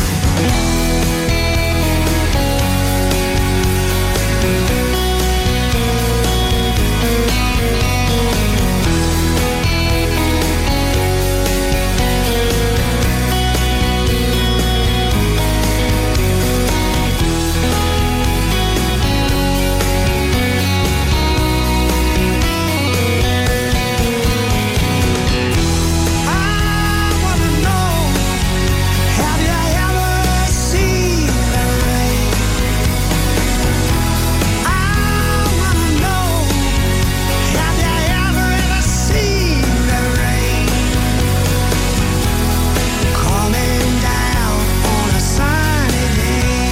[SPEAKER 6] I wanna know, have you ever seen the rain? I wanna know, have you ever seen the rain coming down on a sunny day?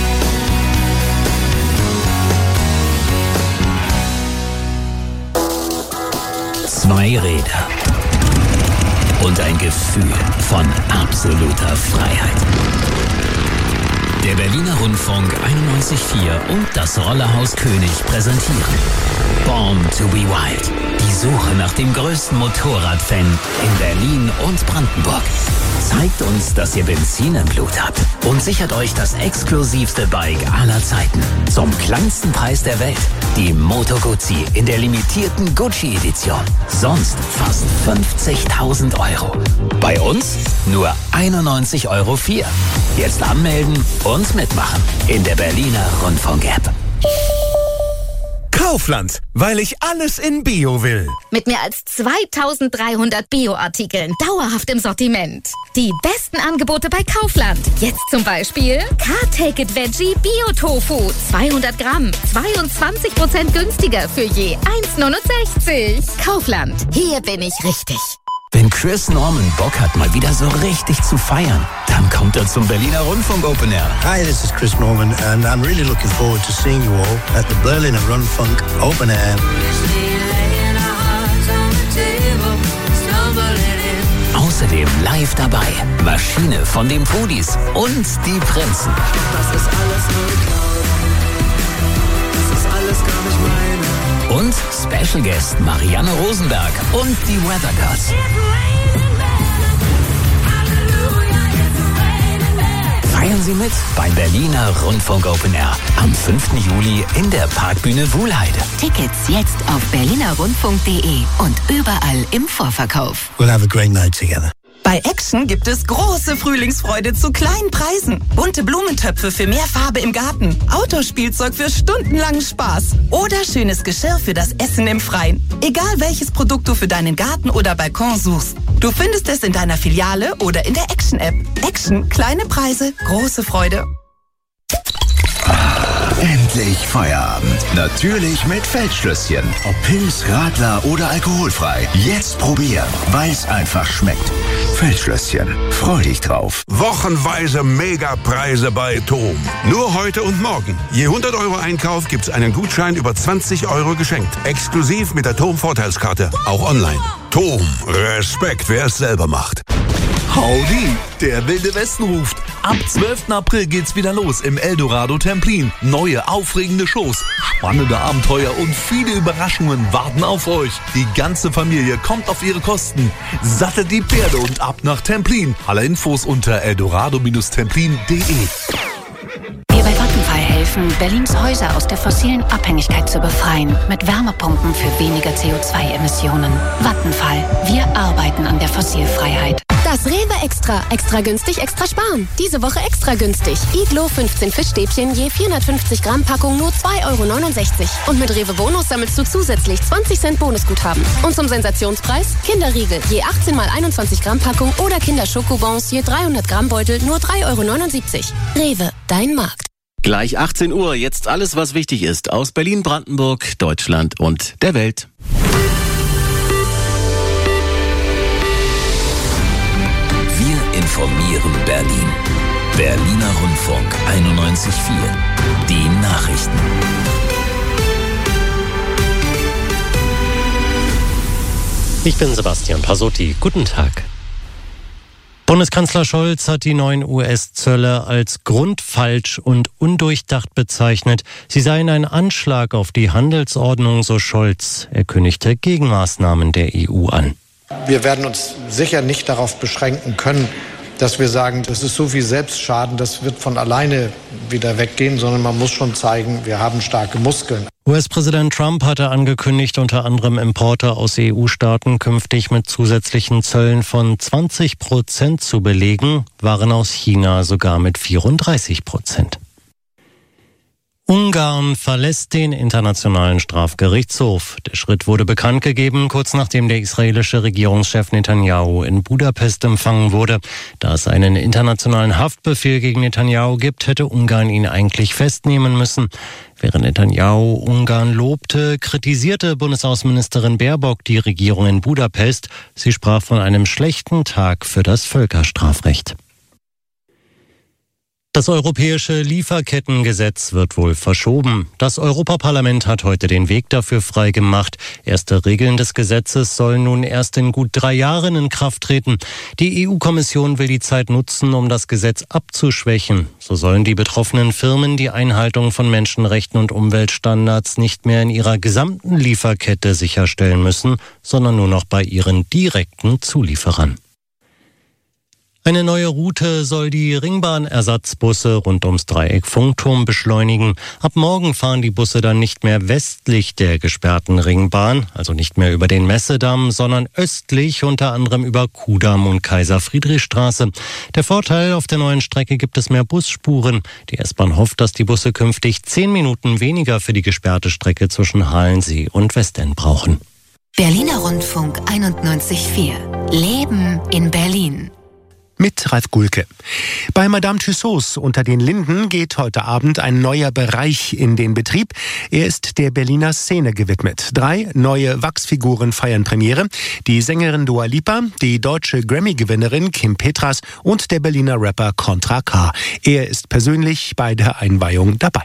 [SPEAKER 4] Zwei Räder und ein Gefühl von absoluter Freiheit. Der Berliner Rundfunk 91.4 und das Rollerhaus König präsentieren Born to be Wild. Die Suche nach dem größten Motorradfan in Berlin und Brandenburg. Zeigt uns, dass ihr Benzin im Blut habt und sichert euch das exklusivste Bike aller Zeiten. Zum kleinsten Preis der Welt. Die Moto Guzzi in der limitierten Gucci-Edition. Sonst fast 50.000 Euro. Bei uns nur 91,04 Euro. Jetzt anmelden und mitmachen in der Berliner Rundfunk-App.
[SPEAKER 7] Kaufland, weil ich alles in Bio will.
[SPEAKER 8] Mit mehr als 2300 Bio-Artikeln dauerhaft im Sortiment. Die besten Angebote bei Kaufland. Jetzt zum Beispiel Car-Take-It Veggie Bio-Tofu. 200 Gramm, 22% günstiger für je 1,69. Kaufland, hier bin ich richtig.
[SPEAKER 4] Wenn Chris Norman Bock hat, mal wieder so richtig zu feiern, dann kommt er zum Berliner Rundfunk Open Air.
[SPEAKER 12] Hi, this is Chris Norman and I'm really looking forward to seeing you all at the Berliner Rundfunk Open Air.
[SPEAKER 4] Außerdem live dabei Maschine von den Pudis und die Prinzen.
[SPEAKER 10] Das ist alles nur geklaut. Das ist alles gar nicht meine.
[SPEAKER 4] Und Special Guest Marianne Rosenberg und die Weather Girls. Feiern Sie mit beim Berliner Rundfunk Open Air am 5. Juli in der Parkbühne Wuhlheide.
[SPEAKER 1] Tickets jetzt auf berlinerrundfunk.de und überall im Vorverkauf.
[SPEAKER 12] We'll have a great night together.
[SPEAKER 8] Bei
[SPEAKER 2] Bei Action gibt es große Frühlingsfreude zu kleinen Preisen. Bunte Blumentöpfe für mehr Farbe im Garten. Autospielzeug für stundenlangen Spaß. Oder schönes Geschirr für das Essen im Freien. Egal welches Produkt du für deinen Garten oder Balkon suchst. Du findest es in deiner Filiale oder in der Action-App. Action, kleine Preise, große Freude.
[SPEAKER 13] Endlich Feierabend. Natürlich mit Feldschlösschen. Ob Pils, Radler oder alkoholfrei. Jetzt probieren, weil es einfach schmeckt. Feldschlösschen. Freu dich drauf.
[SPEAKER 7] Wochenweise Megapreise bei TOM. Nur heute und morgen. Je 100 € Einkauf gibt's einen Gutschein über 20 € geschenkt. Exklusiv mit der TOM-Vorteilskarte. Auch online. TOM. Respekt, wer es selber macht.
[SPEAKER 14] Howdy, der Wilde Westen ruft. Ab 12. April geht's wieder los im Eldorado Templin. Neue, aufregende Shows, spannende Abenteuer und viele Überraschungen warten auf euch. Die ganze Familie kommt auf ihre Kosten. Sattelt die Pferde und ab nach Templin. Alle Infos unter eldorado-templin.de.
[SPEAKER 15] Wir bei Vattenfall helfen, Berlins Häuser aus der fossilen Abhängigkeit zu befreien. Mit Wärmepumpen für weniger CO2-Emissionen. Vattenfall. Wir arbeiten an der Fossilfreiheit.
[SPEAKER 17] Das Rewe Extra. Extra günstig, extra sparen. Diese Woche extra günstig. Iglo 15 Fischstäbchen je 450 Gramm Packung nur 2,69 €. Und mit Rewe Bonus sammelst du zusätzlich 20 Cent Bonusguthaben. Und zum Sensationspreis Kinderriegel je 18 mal 21 Gramm Packung oder Kinderschokobons je 300 Gramm Beutel nur 3,79 €. Rewe, dein Markt.
[SPEAKER 9] Gleich 18 Uhr, jetzt alles, was wichtig ist aus Berlin, Brandenburg, Deutschland und der Welt.
[SPEAKER 4] Wir informieren Berlin. Berliner Rundfunk 91.4. Die Nachrichten.
[SPEAKER 18] Ich bin Sebastian Pasotti. Guten Tag. Bundeskanzler Scholz hat die neuen US-Zölle als grundfalsch und undurchdacht bezeichnet. Sie seien ein Anschlag auf die Handelsordnung, so Scholz. Er kündigte Gegenmaßnahmen der EU an.
[SPEAKER 26] Wir werden uns sicher nicht darauf beschränken können, dass wir sagen, das ist so viel Selbstschaden, das wird von alleine wieder weggehen, sondern man muss schon zeigen, wir haben starke Muskeln.
[SPEAKER 18] US-Präsident Trump hatte angekündigt, unter anderem Importe aus EU-Staaten künftig mit zusätzlichen Zöllen von 20% zu belegen, Waren aus China sogar mit 34%. Ungarn verlässt den Internationalen Strafgerichtshof. Der Schritt wurde bekannt gegeben, kurz nachdem der israelische Regierungschef Netanyahu in Budapest empfangen wurde. Da es einen internationalen Haftbefehl gegen Netanyahu gibt, hätte Ungarn ihn eigentlich festnehmen müssen. Während Netanyahu Ungarn lobte, kritisierte Bundesaußenministerin Baerbock die Regierung in Budapest. Sie sprach von einem schlechten Tag für das Völkerstrafrecht. Das europäische Lieferkettengesetz wird wohl verschoben. Das Europaparlament hat heute den Weg dafür freigemacht. Erste Regeln des Gesetzes sollen nun erst in gut 3 Jahren in Kraft treten. Die EU-Kommission will die Zeit nutzen, um das Gesetz abzuschwächen. So sollen die betroffenen Firmen die Einhaltung von Menschenrechten und Umweltstandards nicht mehr in ihrer gesamten Lieferkette sicherstellen müssen, sondern nur noch bei ihren direkten Zulieferern. Eine neue Route soll die Ringbahnersatzbusse rund ums Dreieck Funkturm beschleunigen. Ab morgen fahren die Busse dann nicht mehr westlich der gesperrten Ringbahn, also nicht mehr über den Messedamm, sondern östlich, unter anderem über Kudamm und Kaiser-Friedrich-Straße. Der Vorteil: auf der neuen Strecke gibt es mehr Busspuren. Die S-Bahn hofft, dass die Busse künftig 10 Minuten weniger für die gesperrte Strecke zwischen Halensee und Westend brauchen.
[SPEAKER 1] Berliner Rundfunk 91.4. Leben in Berlin.
[SPEAKER 27] Mit Ralf Gulke. Bei Madame Tussauds unter den Linden geht heute Abend ein neuer Bereich in den Betrieb. Er ist der Berliner Szene gewidmet. 3 neue Wachsfiguren feiern Premiere. Die Sängerin Dua Lipa, die deutsche Grammy-Gewinnerin Kim Petras und der Berliner Rapper Contra K. Er ist persönlich bei der Einweihung dabei.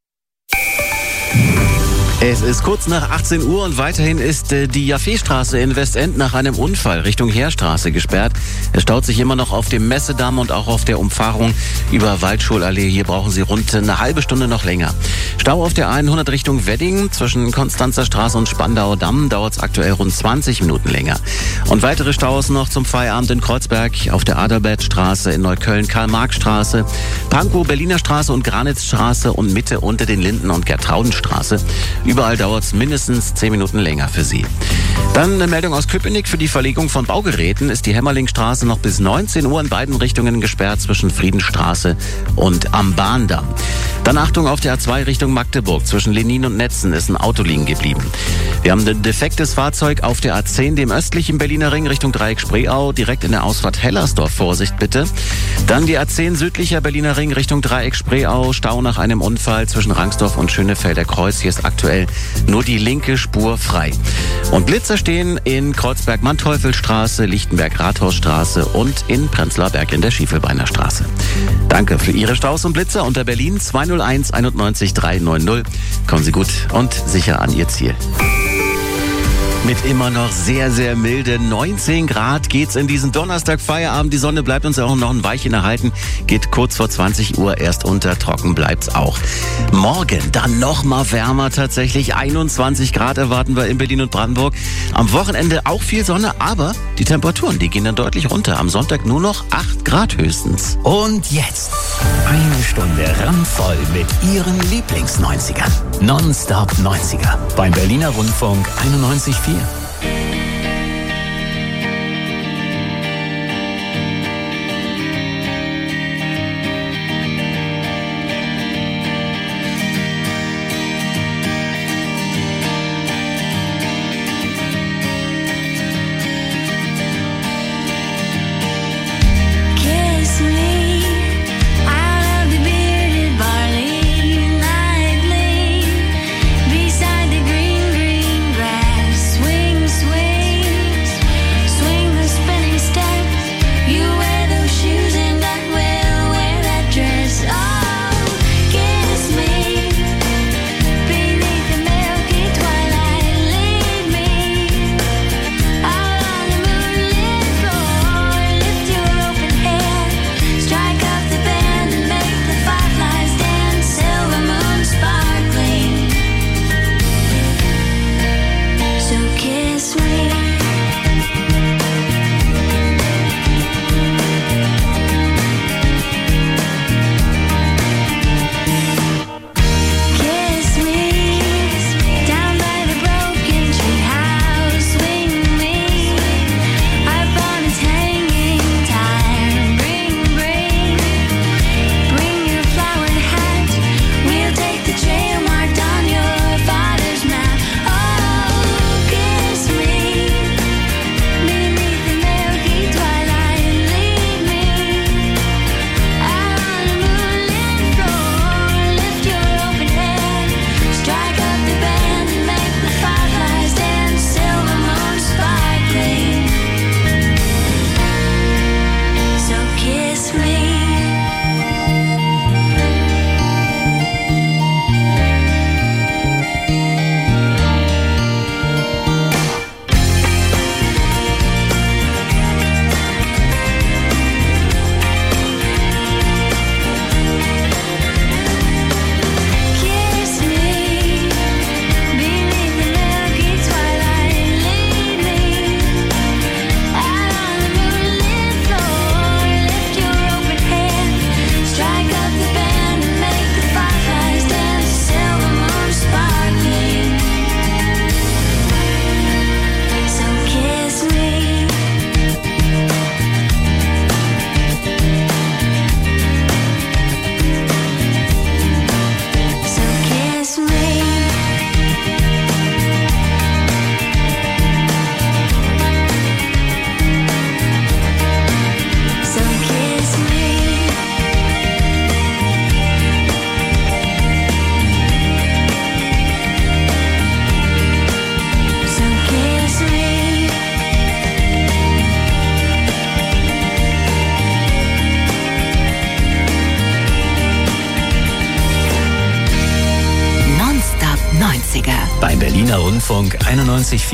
[SPEAKER 9] Es ist kurz nach 18 Uhr und weiterhin ist die Jaffeestraße in Westend nach einem Unfall Richtung Heerstraße gesperrt. Es staut sich immer noch auf dem Messedamm und auch auf der Umfahrung über Waldschulallee. Hier brauchen Sie rund eine halbe Stunde noch länger. Stau auf der 100 Richtung Wedding zwischen Konstanzer Straße und Spandauer Damm dauert es aktuell rund 20 Minuten länger. Und weitere Staus noch zum Feierabend in Kreuzberg, auf der Adalbertstraße in Neukölln, Karl-Marx-Straße, Pankow, Berliner Straße und Granitzstraße und Mitte unter den Linden und Gertraudenstraße. Überall dauert es mindestens 10 Minuten länger für Sie. Dann eine Meldung aus Köpenick. Für die Verlegung von Baugeräten ist die Hämmerlingstraße noch bis 19 Uhr in beiden Richtungen gesperrt zwischen Friedenstraße und am Bahndamm. Dann Achtung auf der A2 Richtung Magdeburg. Zwischen Lenin und Netzen ist ein Auto liegen geblieben. Wir haben ein defektes Fahrzeug auf der A10, dem östlichen Berliner Ring Richtung Dreieck Spreeau, direkt in der Ausfahrt Hellersdorf. Vorsicht bitte. Dann die A10 südlicher Berliner Ring Richtung Dreieck Spreeau, Stau nach einem Unfall zwischen Rangsdorf und Schönefelder Kreuz. Hier ist aktuell nur die linke Spur frei. Und Blitzer stehen in Kreuzberg-Manteufelstraße, Lichtenberg-Rathausstraße und in Prenzlauer Berg in der Schiefelbeiner Straße. Danke für Ihre Staus und Blitzer unter Berlin 201 91 390. Kommen Sie gut und sicher an Ihr Ziel. Mit immer noch sehr, sehr milde 19 Grad geht's in diesen Donnerstag Feierabend. Die Sonne bleibt uns auch noch ein Weilchen erhalten. Geht kurz vor 20 Uhr erst unter. Trocken bleibt's auch. Morgen dann noch mal wärmer tatsächlich. 21 Grad erwarten wir in Berlin und Brandenburg. Am Wochenende auch viel Sonne, aber die Temperaturen, die gehen dann deutlich runter. Am Sonntag nur noch 8 Grad höchstens.
[SPEAKER 4] Und jetzt eine Stunde randvoll mit Ihren Lieblings-90ern. Nonstop 90er beim Berliner Rundfunk 91,4. Beim Berliner Rundfunk 91,4.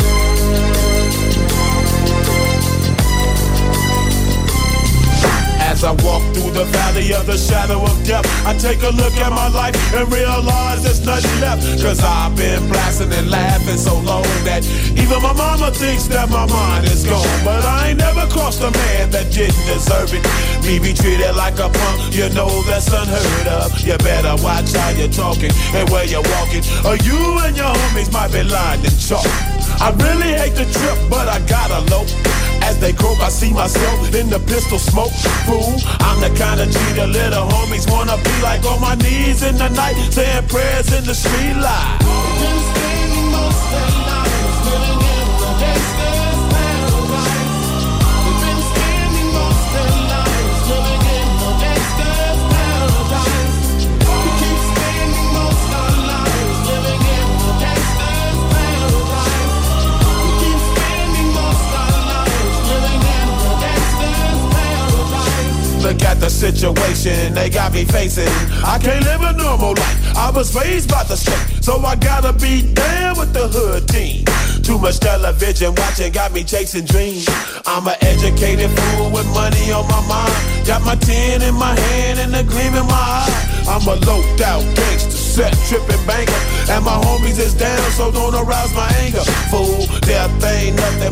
[SPEAKER 16] At As I walk through the valley of the shadow of death, I take a look at my life and realize there's nothing left. Cause I've been blasting and laughing so long that even my mama thinks that my mind is gone. But I ain't never crossed a man that didn't deserve it. Me be treated like a punk, you know that's unheard of. You better watch how you're talking and where you're walking, or you and your homies might be lined in chalk. I really hate the trip, but I gotta low. As they croak, I see myself in the pistol smoke. Fool, I'm the kind of G the little homies wanna be like, on my knees in the night, saying prayers in the street light. Been spending most of their lives living in the gangster's paradise. We've been spending most of their lives living in the gangster's paradise. We keep spending most of our lives living in the gangster's paradise. We keep spending most of our lives living in the gangster's paradise. Look at the situation they got me facing. I can't live a normal life. I was raised by the state, so I gotta be down with the hood team. Too much television watching got me chasing dreams. I'm an educated fool with money on my mind. Got my 10 in my hand and a gleam in my eye. I'm a loped out gangster, set tripping banker, and my homies is down, so don't arouse my anger. Fool, death ain't nothing